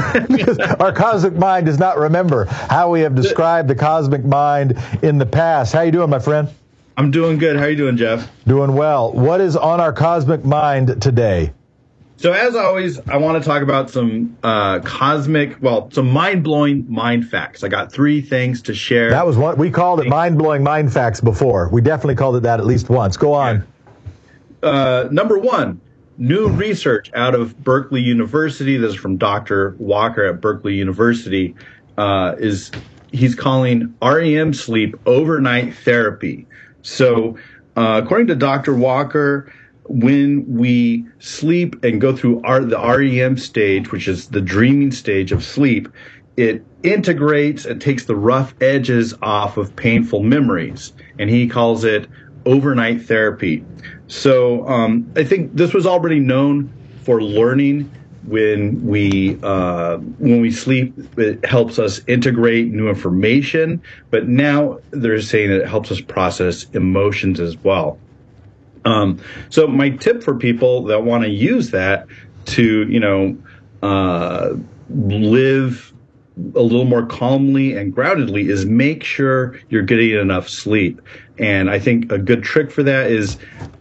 Our Cosmic Mind does not remember how we have described the Cosmic Mind in the past. How you doing, my friend? I'm doing good. How are you doing, Jeff? Doing well. What is on our Cosmic Mind today? So as always, I want to talk about some uh, cosmic, well, some mind-blowing mind facts. I got three things to share. That was what we called it, mind-blowing mind facts before. We definitely called it that at least once. Go on. Uh, number one, new research out of Berkeley University. This is from Doctor Walker at Berkeley University. Uh, is he's calling R E M sleep overnight therapy. So uh, according to Doctor Walker, when we sleep and go through our, the R E M stage, which is the dreaming stage of sleep, it integrates and takes the rough edges off of painful memories. And he calls it overnight therapy. So um, I think this was already known for learning. When we uh, when we sleep, it helps us integrate new information. But now they're saying that it helps us process emotions as well. Um, so my tip for people that want to use that to, you know, uh, live a little more calmly and groundedly is make sure you're getting enough sleep. And I think a good trick for that is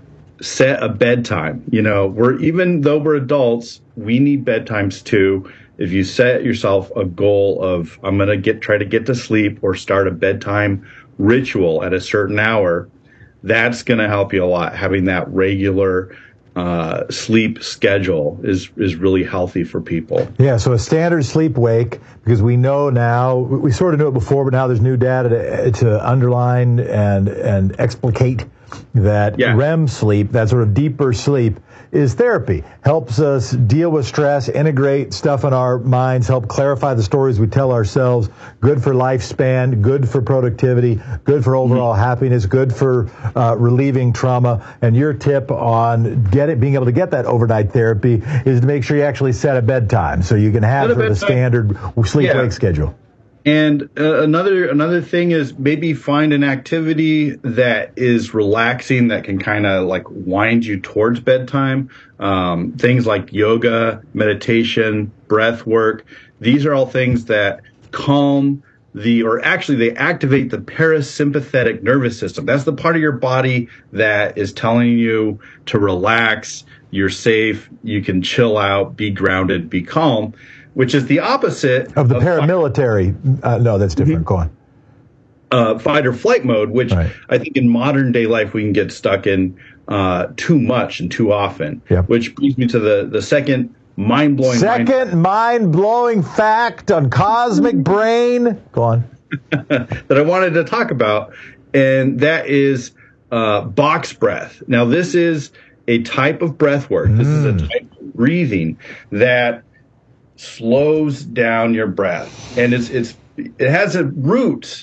set a bedtime. You know, we're, even though we're adults, we need bedtimes too. If you set yourself a goal of, I'm going to get, try to get to sleep or start a bedtime ritual at a certain hour, that's going to help you a lot. Having that regular uh, sleep schedule is is really healthy for people. Yeah, so a standard sleep wake, because we know now, we sort of knew it before, but now there's new data to, to underline and, and explicate that yeah. R E M sleep, that sort of deeper sleep, is therapy. Helps us deal with stress, integrate stuff in our minds, help clarify the stories we tell ourselves. Good for lifespan, good for productivity, good for overall mm-hmm. happiness, good for uh, relieving trauma. And your tip on get it, being able to get that overnight therapy is to make sure you actually set a bedtime so you can have sort of a standard sleep-wake yeah. schedule. And uh, another another thing is maybe find an activity that is relaxing, that can kind of like wind you towards bedtime. Um, things like yoga, meditation, breath work. These are all things that calm the, or actually they activate the parasympathetic nervous system. That's the part of your body that is telling you to relax, you're safe, you can chill out, be grounded, be calm, which is the opposite of the of paramilitary. Uh, no, that's different. Mm-hmm. Go on. Uh, fight or flight mode, which right. I think in modern day life we can get stuck in uh, too much and too often. Yep. Which brings me to the the second mind blowing. Second mind blowing fact on Cosmic Brain. Go on. That I wanted to talk about, and that is uh, box breath. Now, this is a type of breath work. Mm. This is a type of breathing that slows down your breath, and it's it's it has a roots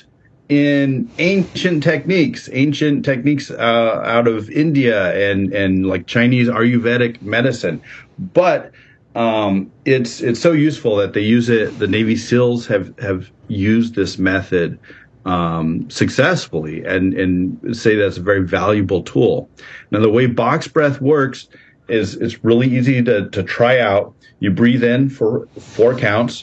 in ancient techniques, ancient techniques uh, out of India and, and like Chinese Ayurvedic medicine. But um, it's it's so useful that they use it. The Navy SEALs have, have used this method um, successfully and, and say that's a very valuable tool. Now, the way box breath works is it's really easy to, to try out. You breathe in for four counts.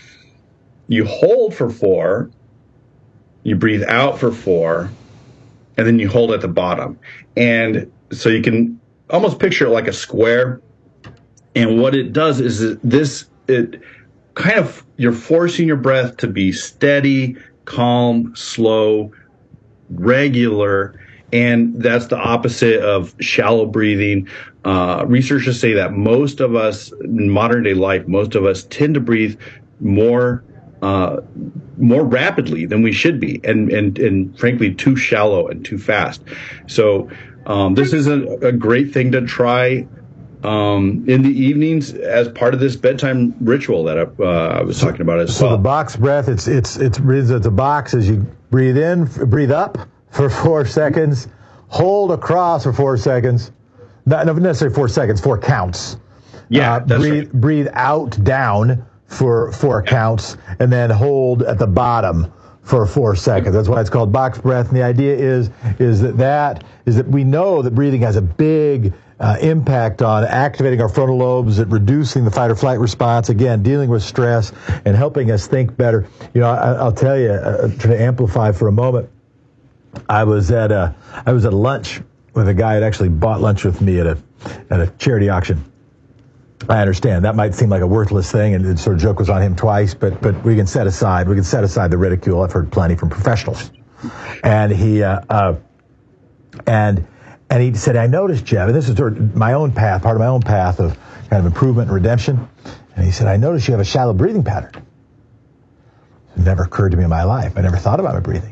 You hold for four. You breathe out for four. And then you hold at the bottom. And so you can almost picture it like a square. And what it does is it, this, it kind of, you're forcing your breath to be steady, calm, slow, regular. And that's the opposite of shallow breathing. Uh, researchers say that most of us in modern day life, most of us tend to breathe more uh, more rapidly than we should be, and and and frankly, too shallow and too fast. So um, this is a, a great thing to try um, in the evenings as part of this bedtime ritual that I, uh, I was talking about as so well. So the box breath, it's it's it's it's a box as you breathe in, breathe up for four seconds, hold across for four seconds. Not necessarily four seconds, four counts. Yeah, uh, that's breathe, right. breathe out, down for four yeah. counts, and then hold at the bottom for four seconds. That's why it's called box breath. And the idea is is that that is that we know that breathing has a big uh, impact on activating our frontal lobes, at reducing the fight or flight response. Again, dealing with stress and helping us think better. You know, I, I'll tell you, uh, to amplify for a moment. I was at a I was at a lunch with a guy that actually bought lunch with me at a at a charity auction. I understand that might seem like a worthless thing, and the sort of joke was on him twice, but but we can set aside we can set aside the ridicule. I've heard plenty from professionals. And he uh, uh, and and he said, I noticed, Jeff, and this is sort of my own path, part of my own path of kind of improvement and redemption. And he said, I noticed you have a shallow breathing pattern. It never occurred to me in my life. I never thought about my breathing.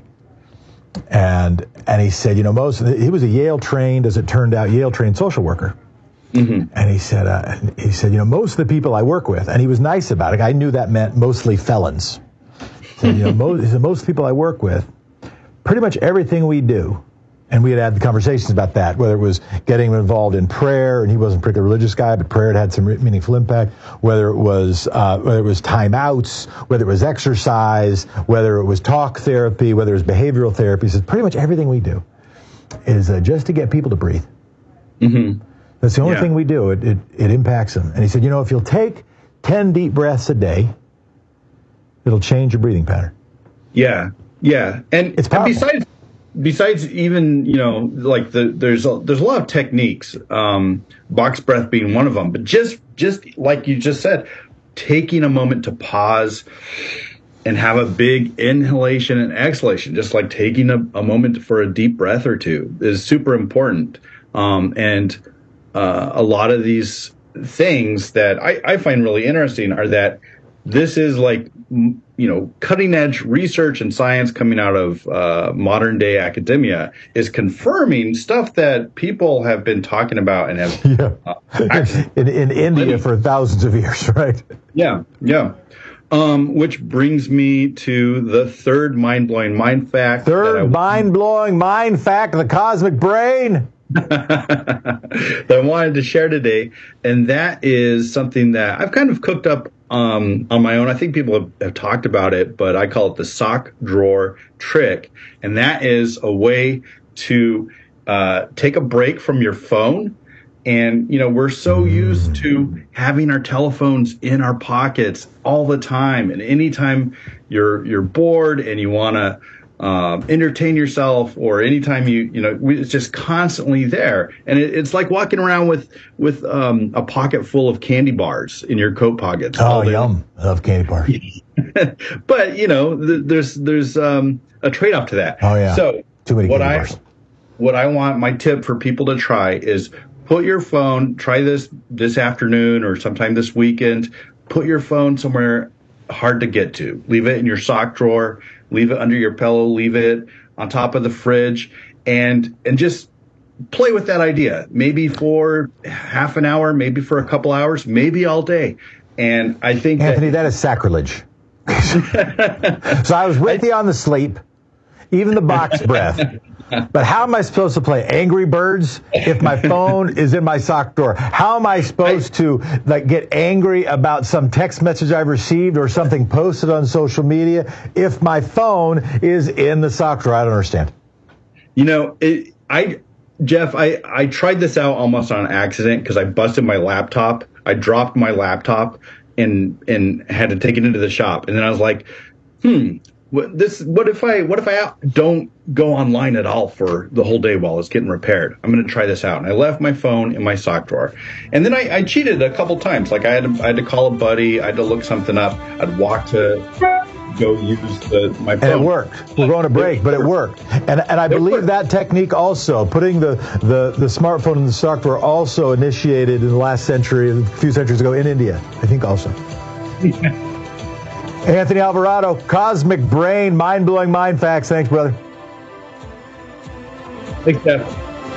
And and he said, you know, most he was a Yale trained, as it turned out, Yale trained social worker. Mm-hmm. And he said, uh, he said, you know, most of the people I work with, and he was nice about it. I knew that meant mostly felons. So, you know, most, he said, most of the people I work with, pretty much everything we do, and we had had conversations about that, whether it was getting involved in prayer, and he wasn't a particularly religious guy, but prayer had had some meaningful impact, whether it was uh, whether it was timeouts, whether it was exercise, whether it was talk therapy, whether it was behavioral therapy. So pretty much everything we do is uh, just to get people to breathe. Mm-hmm. That's the only yeah. thing we do. It, it it impacts them. And he said, you know, if you'll take ten deep breaths a day, it'll change your breathing pattern. Yeah, yeah. And, it's and besides... Besides even, you know, like the, there's a, there's a lot of techniques, um, box breath being one of them, but just, just like you just said, taking a moment to pause and have a big inhalation and exhalation, just like taking a, a moment for a deep breath or two is super important. Um, and uh, a lot of these things that I, I find really interesting are that this is like, you know, cutting edge research and science coming out of uh, modern day academia is confirming stuff that people have been talking about and have yeah. uh, in, in India living. for thousands of years, right? Yeah, yeah. Um, which brings me to the third mind blowing mind fact. Third mind blowing mind fact of the cosmic brain. that I wanted to share today, and that is something that I've kind of cooked up um, on my own. I think people have, have talked about it, but I call it the sock drawer trick, and that is a way to uh, take a break from your phone. And, you know, we're so used to having our telephones in our pockets all the time, and anytime you're you're bored and you want to Um, entertain yourself, or anytime you, you know, we, it's just constantly there. And it, it's like walking around with, with um, a pocket full of candy bars in your coat pockets. Oh, yum. I love candy bars. But, you know, th- there's, there's um, a trade-off to that. Oh, yeah. So Too many what candy I, bars. what I want, my tip for people to try is put your phone, try this this afternoon or sometime this weekend, put your phone somewhere hard to get to. Leave it in your sock drawer. Leave it under your pillow, leave it on top of the fridge, and and just play with that idea. Maybe for half an hour, maybe for a couple hours, maybe all day. And I think Anthony, that, that is sacrilege. So I was with I, you on the sleep, even the box breath. But how am I supposed to play Angry Birds if my phone is in my sock drawer? How am I supposed to like get angry about some text message I've received or something posted on social media if my phone is in the sock drawer? I don't understand. You know, it, I, Jeff, I, I tried this out almost on accident because I busted my laptop. I dropped my laptop and and had to take it into the shop. And then I was like, hmm. What this? What if I? What if I don't go online at all for the whole day while it's getting repaired? I'm going to try this out. And I left my phone in my sock drawer, and then I, I cheated a couple times. Like I had to, I had to call a buddy. I had to look something up. I'd walk to go use the my phone. And it worked. We're going to break, but it worked. And and I believe that technique also, putting the, the, the smartphone in the sock drawer, also initiated in the last century, a few centuries ago in India. I think also. Anthony Alvarado, Cosmic Brain, mind-blowing mind facts. Thanks, brother. Thanks, Jeff.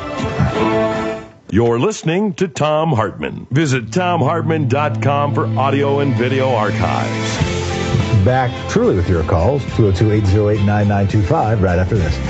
You're listening to Thom Hartmann. Visit Thom Hartmann dot com for audio and video archives. Back truly with your calls, two oh two, eight oh eight, nine nine two five, right after this.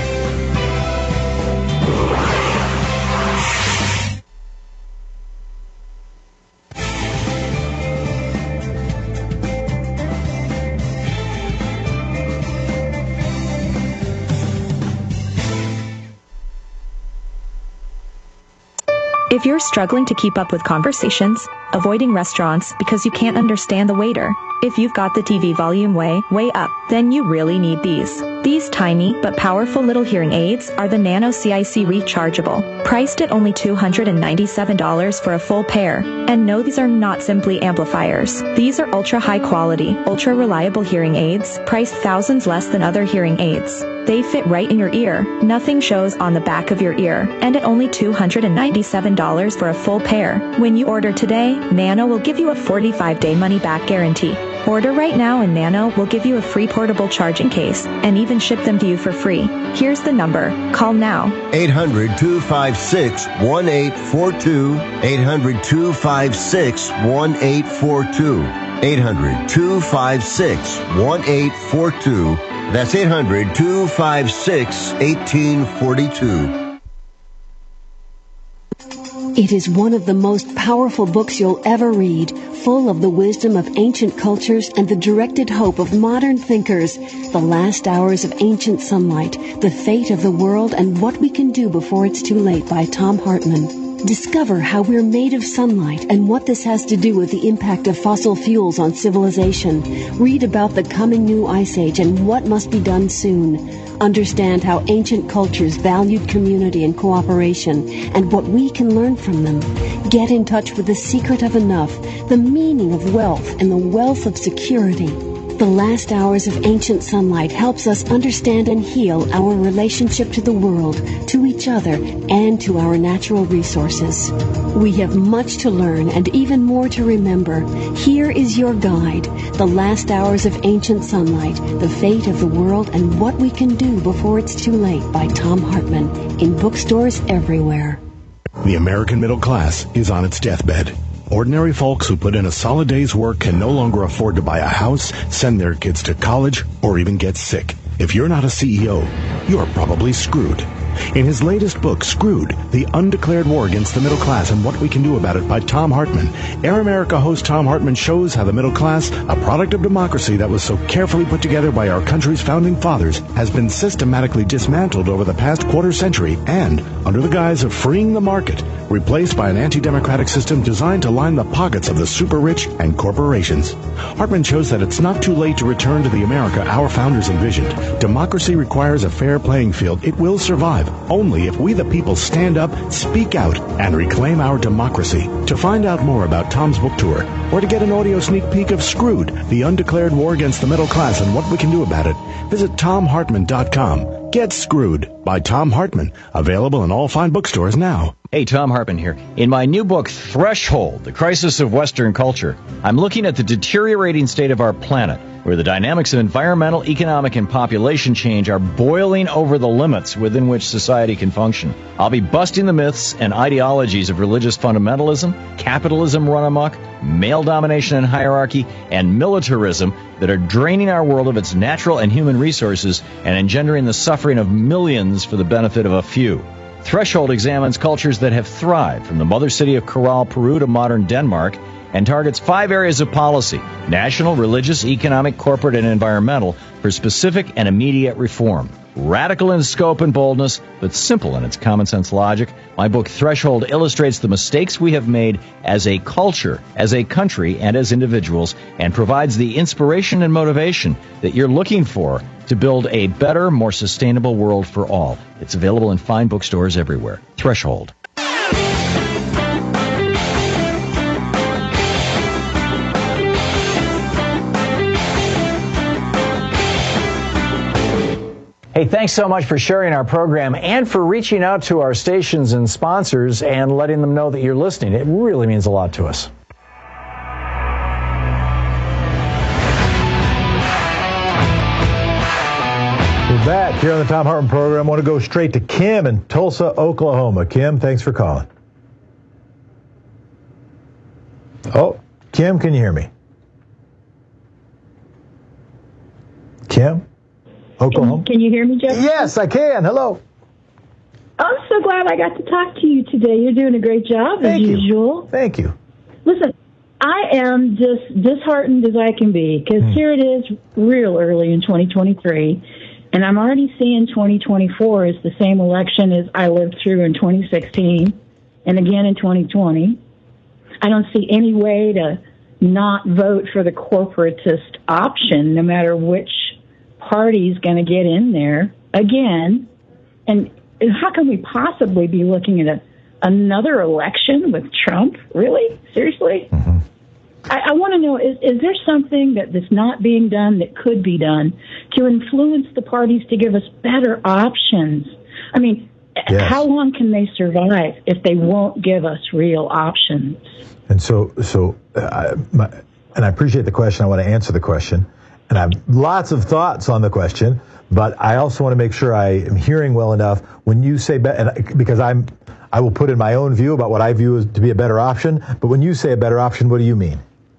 If you're struggling to keep up with conversations, avoiding restaurants because you can't understand the waiter, if you've got the T V volume way, way up, then you really need these. These tiny but powerful little hearing aids are the Nano C I C Rechargeable, priced at only two hundred ninety-seven dollars for a full pair. And no, these are not simply amplifiers. These are ultra high quality, ultra reliable hearing aids, priced thousands less than other hearing aids. They fit right in your ear, nothing shows on the back of your ear, and at only two hundred ninety-seven dollars for a full pair. When you order today, Nano will give you a forty-five day money-back guarantee. Order right now and Nano will give you a free portable charging case and even ship them to you for free. Here's the number. Call now. eight hundred, two five six, one eight four two. eight hundred, two five six, one eight four two. eight hundred, two five six, one eight four two. That's eight hundred, two five six, one eight four two. It is one of the most powerful books you'll ever read, full of the wisdom of ancient cultures and the directed hope of modern thinkers. The Last Hours of Ancient Sunlight, The Fate of the World and What We Can Do Before It's Too Late by Thom Hartmann. Discover how we're made of sunlight and what this has to do with the impact of fossil fuels on civilization. Read about the coming new ice age and what must be done soon. Understand how ancient cultures valued community and cooperation and what we can learn from them. Get in touch with the secret of enough, the meaning of wealth, and the wealth of security. The Last Hours of Ancient Sunlight helps us understand and heal our relationship to the world, to each other, and to our natural resources. We have much to learn and even more to remember. Here is your guide, The Last Hours of Ancient Sunlight, The Fate of the World and What We Can Do Before It's Too Late by Thom Hartmann, in bookstores everywhere. The American middle class is on its deathbed. Ordinary folks who put in a solid day's work can no longer afford to buy a house, send their kids to college, or even get sick. If you're not a C E O, you're probably screwed. In his latest book, Screwed, The Undeclared War Against the Middle Class and What We Can Do About It by Thom Hartmann, Air America host Thom Hartmann shows how the middle class, a product of democracy that was so carefully put together by our country's founding fathers, has been systematically dismantled over the past quarter century and, under the guise of freeing the market, replaced by an anti-democratic system designed to line the pockets of the super-rich and corporations. Hartmann shows that it's not too late to return to the America our founders envisioned. Democracy requires a fair playing field. It will survive only if we the people stand up, speak out, and reclaim our democracy. To find out more about Thom's book tour, or to get an audio sneak peek of Screwed, The Undeclared War Against the Middle Class and What We Can Do About It, visit Thom Hartmann dot com. Get Screwed by Thom Hartmann, available in all fine bookstores now. Hey, Tom Hartman here. In my new book, Threshold, The Crisis of Western Culture, I'm looking at the deteriorating state of our planet, where the dynamics of environmental, economic, and population change are boiling over the limits within which society can function. I'll be busting the myths and ideologies of religious fundamentalism, capitalism run amok, male domination and hierarchy, and militarism that are draining our world of its natural and human resources and engendering the suffering of millions for the benefit of a few. Threshold examines cultures that have thrived, from the mother city of Corral, Peru to modern Denmark, and targets five areas of policy: national, religious, economic, corporate, and environmental, for specific and immediate reform. Radical in scope and boldness, but simple in its common sense logic, my book Threshold illustrates the mistakes we have made as a culture, as a country, and as individuals, and provides the inspiration and motivation that you're looking for to build a better, more sustainable world for all. It's available in fine bookstores everywhere. Threshold. Hey, thanks so much for sharing our program and for reaching out to our stations and sponsors and letting them know that you're listening. It really means a lot to us. We're back here on the Tom Hartman program. I want to go straight to Kim in Tulsa, Oklahoma. Kim, thanks for calling. Oh, Kim, can you hear me? Kim? Oklahoma? Can, can you hear me, Jeff? Yes, I can. Hello. I'm so glad I got to talk to you today. You're doing a great job, Thank as you. usual. Thank you. Listen, I am just disheartened as I can be, because mm. here it is real early in twenty twenty-three, and I'm already seeing twenty twenty-four as the same election as I lived through in twenty sixteen and again in twenty twenty. I don't see any way to not vote for the corporatist option, no matter which party's going to get in there again. And how can we possibly be looking at a, another election with Trump? Really? Seriously? Mm-hmm. I, I want to know, is, is there something that is not being done that could be done to influence the parties to give us better options? I mean, yes. How long can they survive if they won't give us real options? And so, so, uh, my, and I appreciate the question. I want to answer the question. And I have lots of thoughts on the question, but I also want to make sure I am hearing well enough when you say, be- and because I'm, I will put in my own view about what I view as to be a better option. But when you say a better option, what do you mean?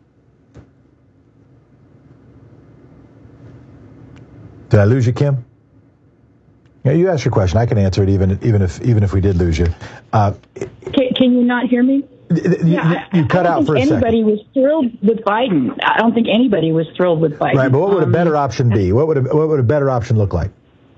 Did I lose you, Kim? Yeah, you asked your question. I can answer it even even if even if we did lose you. Uh, can, can you not hear me? You, yeah, you cut out for a second. Anybody was thrilled with Biden. I don't think anybody was thrilled with Biden. Right, but what would um, a better option be? What would a, what would a better option look like?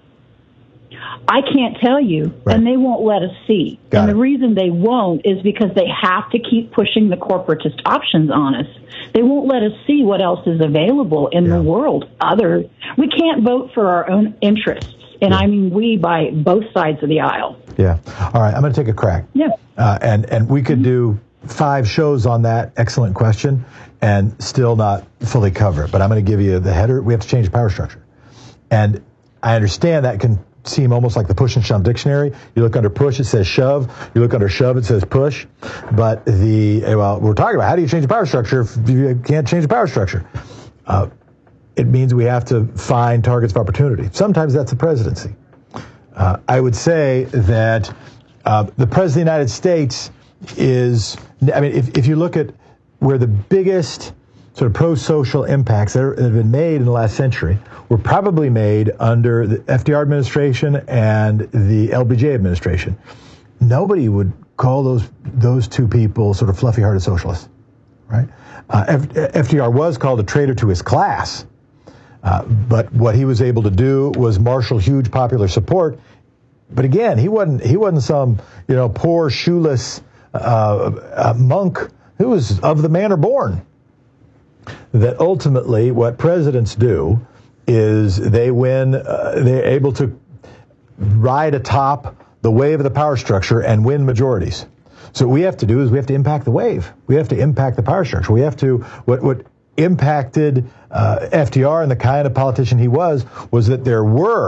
I can't tell you, right. And they won't let us see. Got and it. The reason they won't is because they have to keep pushing the corporatist options on us. They won't let us see what else is available in yeah. the world. Other, we can't vote for our own interests, and yeah. I mean we by both sides of the aisle. Yeah. All right, I'm going to take a crack. Yeah. Uh, and and we could do five shows on that excellent question and still not fully cover it. But I'm going to give you the header. We have to change the power structure. And I understand that can seem almost like the push and shove dictionary. You look under push, it says shove. You look under shove, it says push. But the, well, we're talking about how do you change the power structure if you can't change the power structure? Uh, it means we have to find targets of opportunity. Sometimes that's the presidency. Uh, I would say that uh, the President of the United States is, I mean, if, if you look at where the biggest sort of pro-social impacts that, are, that have been made in the last century were probably made under the F D R administration and the L B J administration. Nobody would call those those two people sort of fluffy-hearted socialists, right? Uh, F- F D R was called a traitor to his class, uh, but what he was able to do was marshal huge popular support. But again, he wasn't he wasn't some you know poor shoeless uh, uh, monk who was of the manner born. That ultimately what presidents do is they win, uh, they're able to ride atop the wave of the power structure and win majorities. So what we have to do is we have to impact the wave. We have to impact the power structure. We have to, what, what impacted uh, F D R and the kind of politician he was, was that there were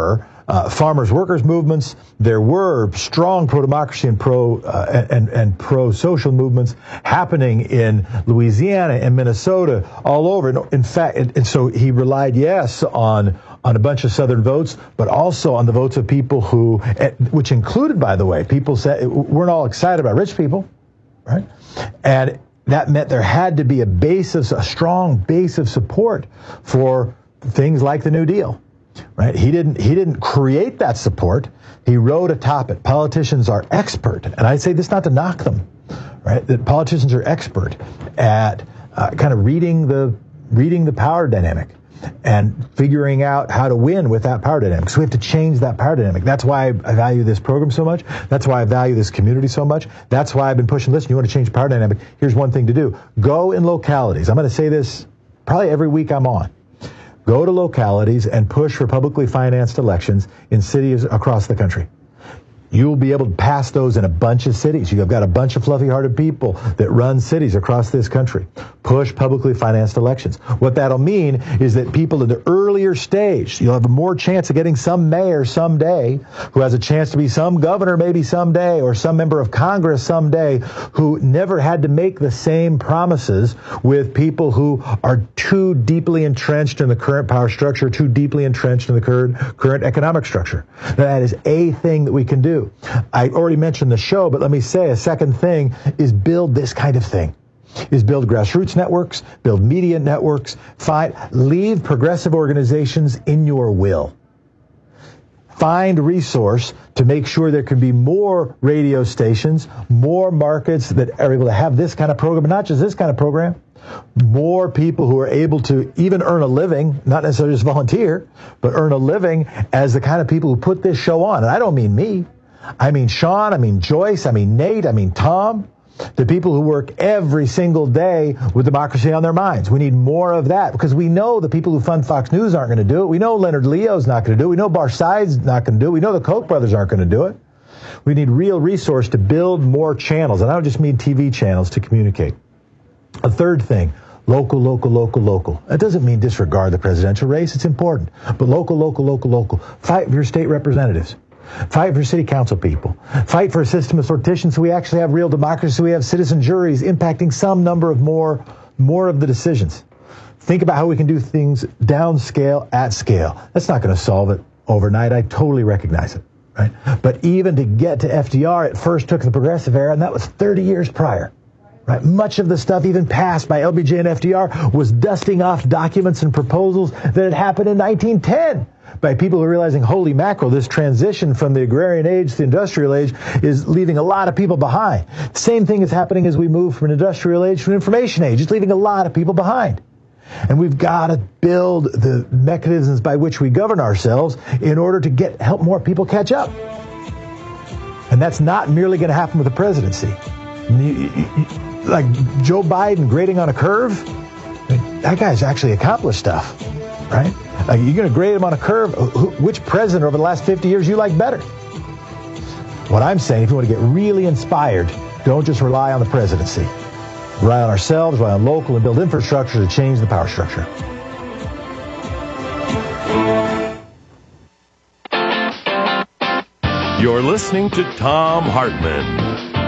uh, farmers, workers movements. There were strong pro-democracy and pro uh, and and pro-social movements happening in Louisiana and Minnesota, all over. In fact, and, and so he relied, yes, on on a bunch of Southern votes, but also on the votes of people who, which included, by the way, people said weren't all excited about rich people, right? And that meant there had to be a base of, a strong base of support for things like the New Deal, right? He didn't, he didn't create that support. He wrote atop it. Politicians are expert, and I say this not to knock them, right? That politicians are expert at uh, kind of reading the, reading the power dynamic and figuring out how to win with that power dynamic. So we have to change that power dynamic. That's why I value this program so much. That's why I value this community so much. That's why I've been pushing, listen, you want to change the power dynamic? Here's one thing to do. Go in localities. I'm going to say this probably every week I'm on. Go to localities and push for publicly financed elections in cities across the country. You'll be able to pass those in a bunch of cities. You've got a bunch of fluffy-hearted people that run cities across this country. Push publicly financed elections. What that'll mean is that people at the earlier stage, you'll have a more chance of getting some mayor someday who has a chance to be some governor maybe someday or some member of Congress someday who never had to make the same promises with people who are too deeply entrenched in the current power structure, too deeply entrenched in the current, current economic structure. That is a thing that we can do. I already mentioned the show, but let me say a second thing is build this kind of thing. Is build grassroots networks, build media networks, find, leave progressive organizations in your will. Find resource to make sure there can be more radio stations, more markets that are able to have this kind of program, but not just this kind of program. More people who are able to even earn a living, not necessarily just volunteer, but earn a living as the kind of people who put this show on. And I don't mean me. I mean Sean, I mean Joyce, I mean Nate, I mean Tom, the people who work every single day with democracy on their minds. We need more of that because we know the people who fund Fox News aren't going to do it. We know Leonard Leo's not going to do it. We know Bar Side's not going to do it. We know the Koch brothers aren't going to do it. We need real resource to build more channels, and I don't just mean T V channels to communicate. A third thing, local, local, local, local. That doesn't mean disregard the presidential race. It's important. But local, local, local, local. Fight for your state representatives. Fight for city council people. Fight for a system of sortition so we actually have real democracy, so we have citizen juries impacting some number of more, more of the decisions. Think about how we can do things downscale, at scale. That's not going to solve it overnight. I totally recognize it, right? But even to get to F D R, it first took the progressive era, and that was thirty years prior. Right. Much of the stuff even passed by L B J and F D R was dusting off documents and proposals that had happened in nineteen ten by people who are realizing, holy mackerel, this transition from the agrarian age to the industrial age is leaving a lot of people behind. Same thing is happening as we move from an industrial age to an information age. It's leaving a lot of people behind. And we've got to build the mechanisms by which we govern ourselves in order to get help more people catch up. And that's not merely going to happen with the presidency. I mean, you, you, you, like Joe Biden grading on a curve, I mean, that guy's actually accomplished stuff, right? Like, you're going to grade him on a curve. Who, which president over the last fifty years you like better? What I'm saying, if you want to get really inspired, don't just rely on the presidency. Rely on ourselves, rely on local, and build infrastructure to change the power structure. You're listening to Thom Hartmann.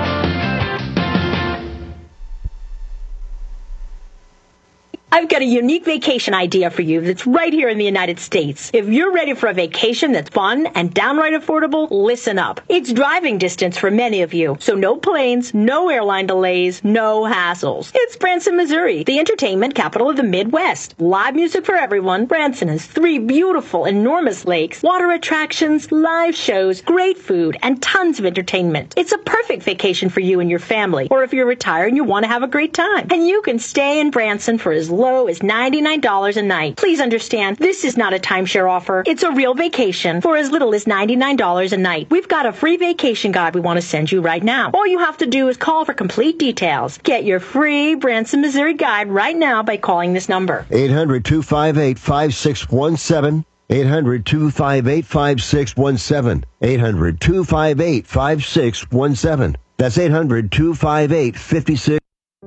I've got a unique vacation idea for you that's right here in the United States. If you're ready for a vacation that's fun and downright affordable, listen up. It's driving distance for many of you, so no planes, no airline delays, no hassles. It's Branson, Missouri, the entertainment capital of the Midwest. Live music for everyone. Branson has three beautiful, enormous lakes, water attractions, live shows, great food, and tons of entertainment. It's a perfect vacation for you and your family, or if you're retired and you want to have a great time. And you can stay in Branson for as low as ninety-nine dollars a night. Please understand, this is not a timeshare offer. It's a real vacation for as little as ninety-nine dollars a night. We've got a free vacation guide we want to send you right now. All you have to do is call for complete details. Get your free Branson, Missouri guide right now by calling this number. eight hundred, two five eight, five six one seven. eight hundred, two five eight, five six one seven. eight hundred, two five eight, five six one seven. That's eight hundred, two five eight, five six.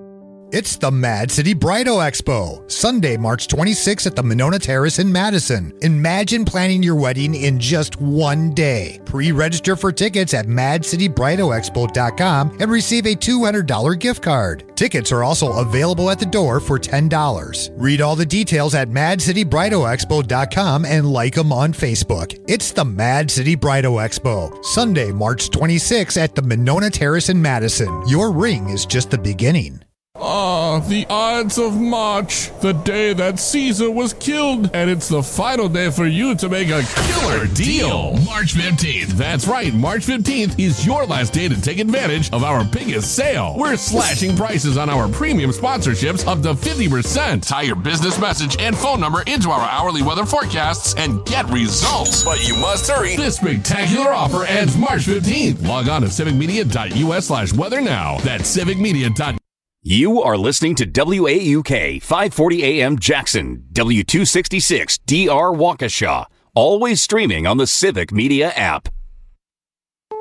It's the Mad City Bridal Expo, Sunday, March twenty-sixth at the Monona Terrace in Madison. Imagine planning your wedding in just one day. Pre-register for tickets at mad city bridal expo dot com and receive a two hundred dollars gift card. Tickets are also available at the door for ten dollars. Read all the details at mad city bridal expo dot com and like them on Facebook. It's the Mad City Bridal Expo, Sunday, March twenty-sixth at the Monona Terrace in Madison. Your ring is just the beginning. Ah, the Ides of March, the day that Caesar was killed, and it's the final day for you to make a killer deal. March fifteenth. That's right, March fifteenth is your last day to take advantage of our biggest sale. We're slashing prices on our premium sponsorships up to fifty percent. Tie your business message and phone number into our hourly weather forecasts and get results. But you must hurry. This spectacular offer ends March fifteenth. Log on to civic media dot u s slash weather now. That's civic media dot u s. You are listening to W A U K five forty A M Jackson, W two sixty-six D R Waukesha, always streaming on the Civic Media app.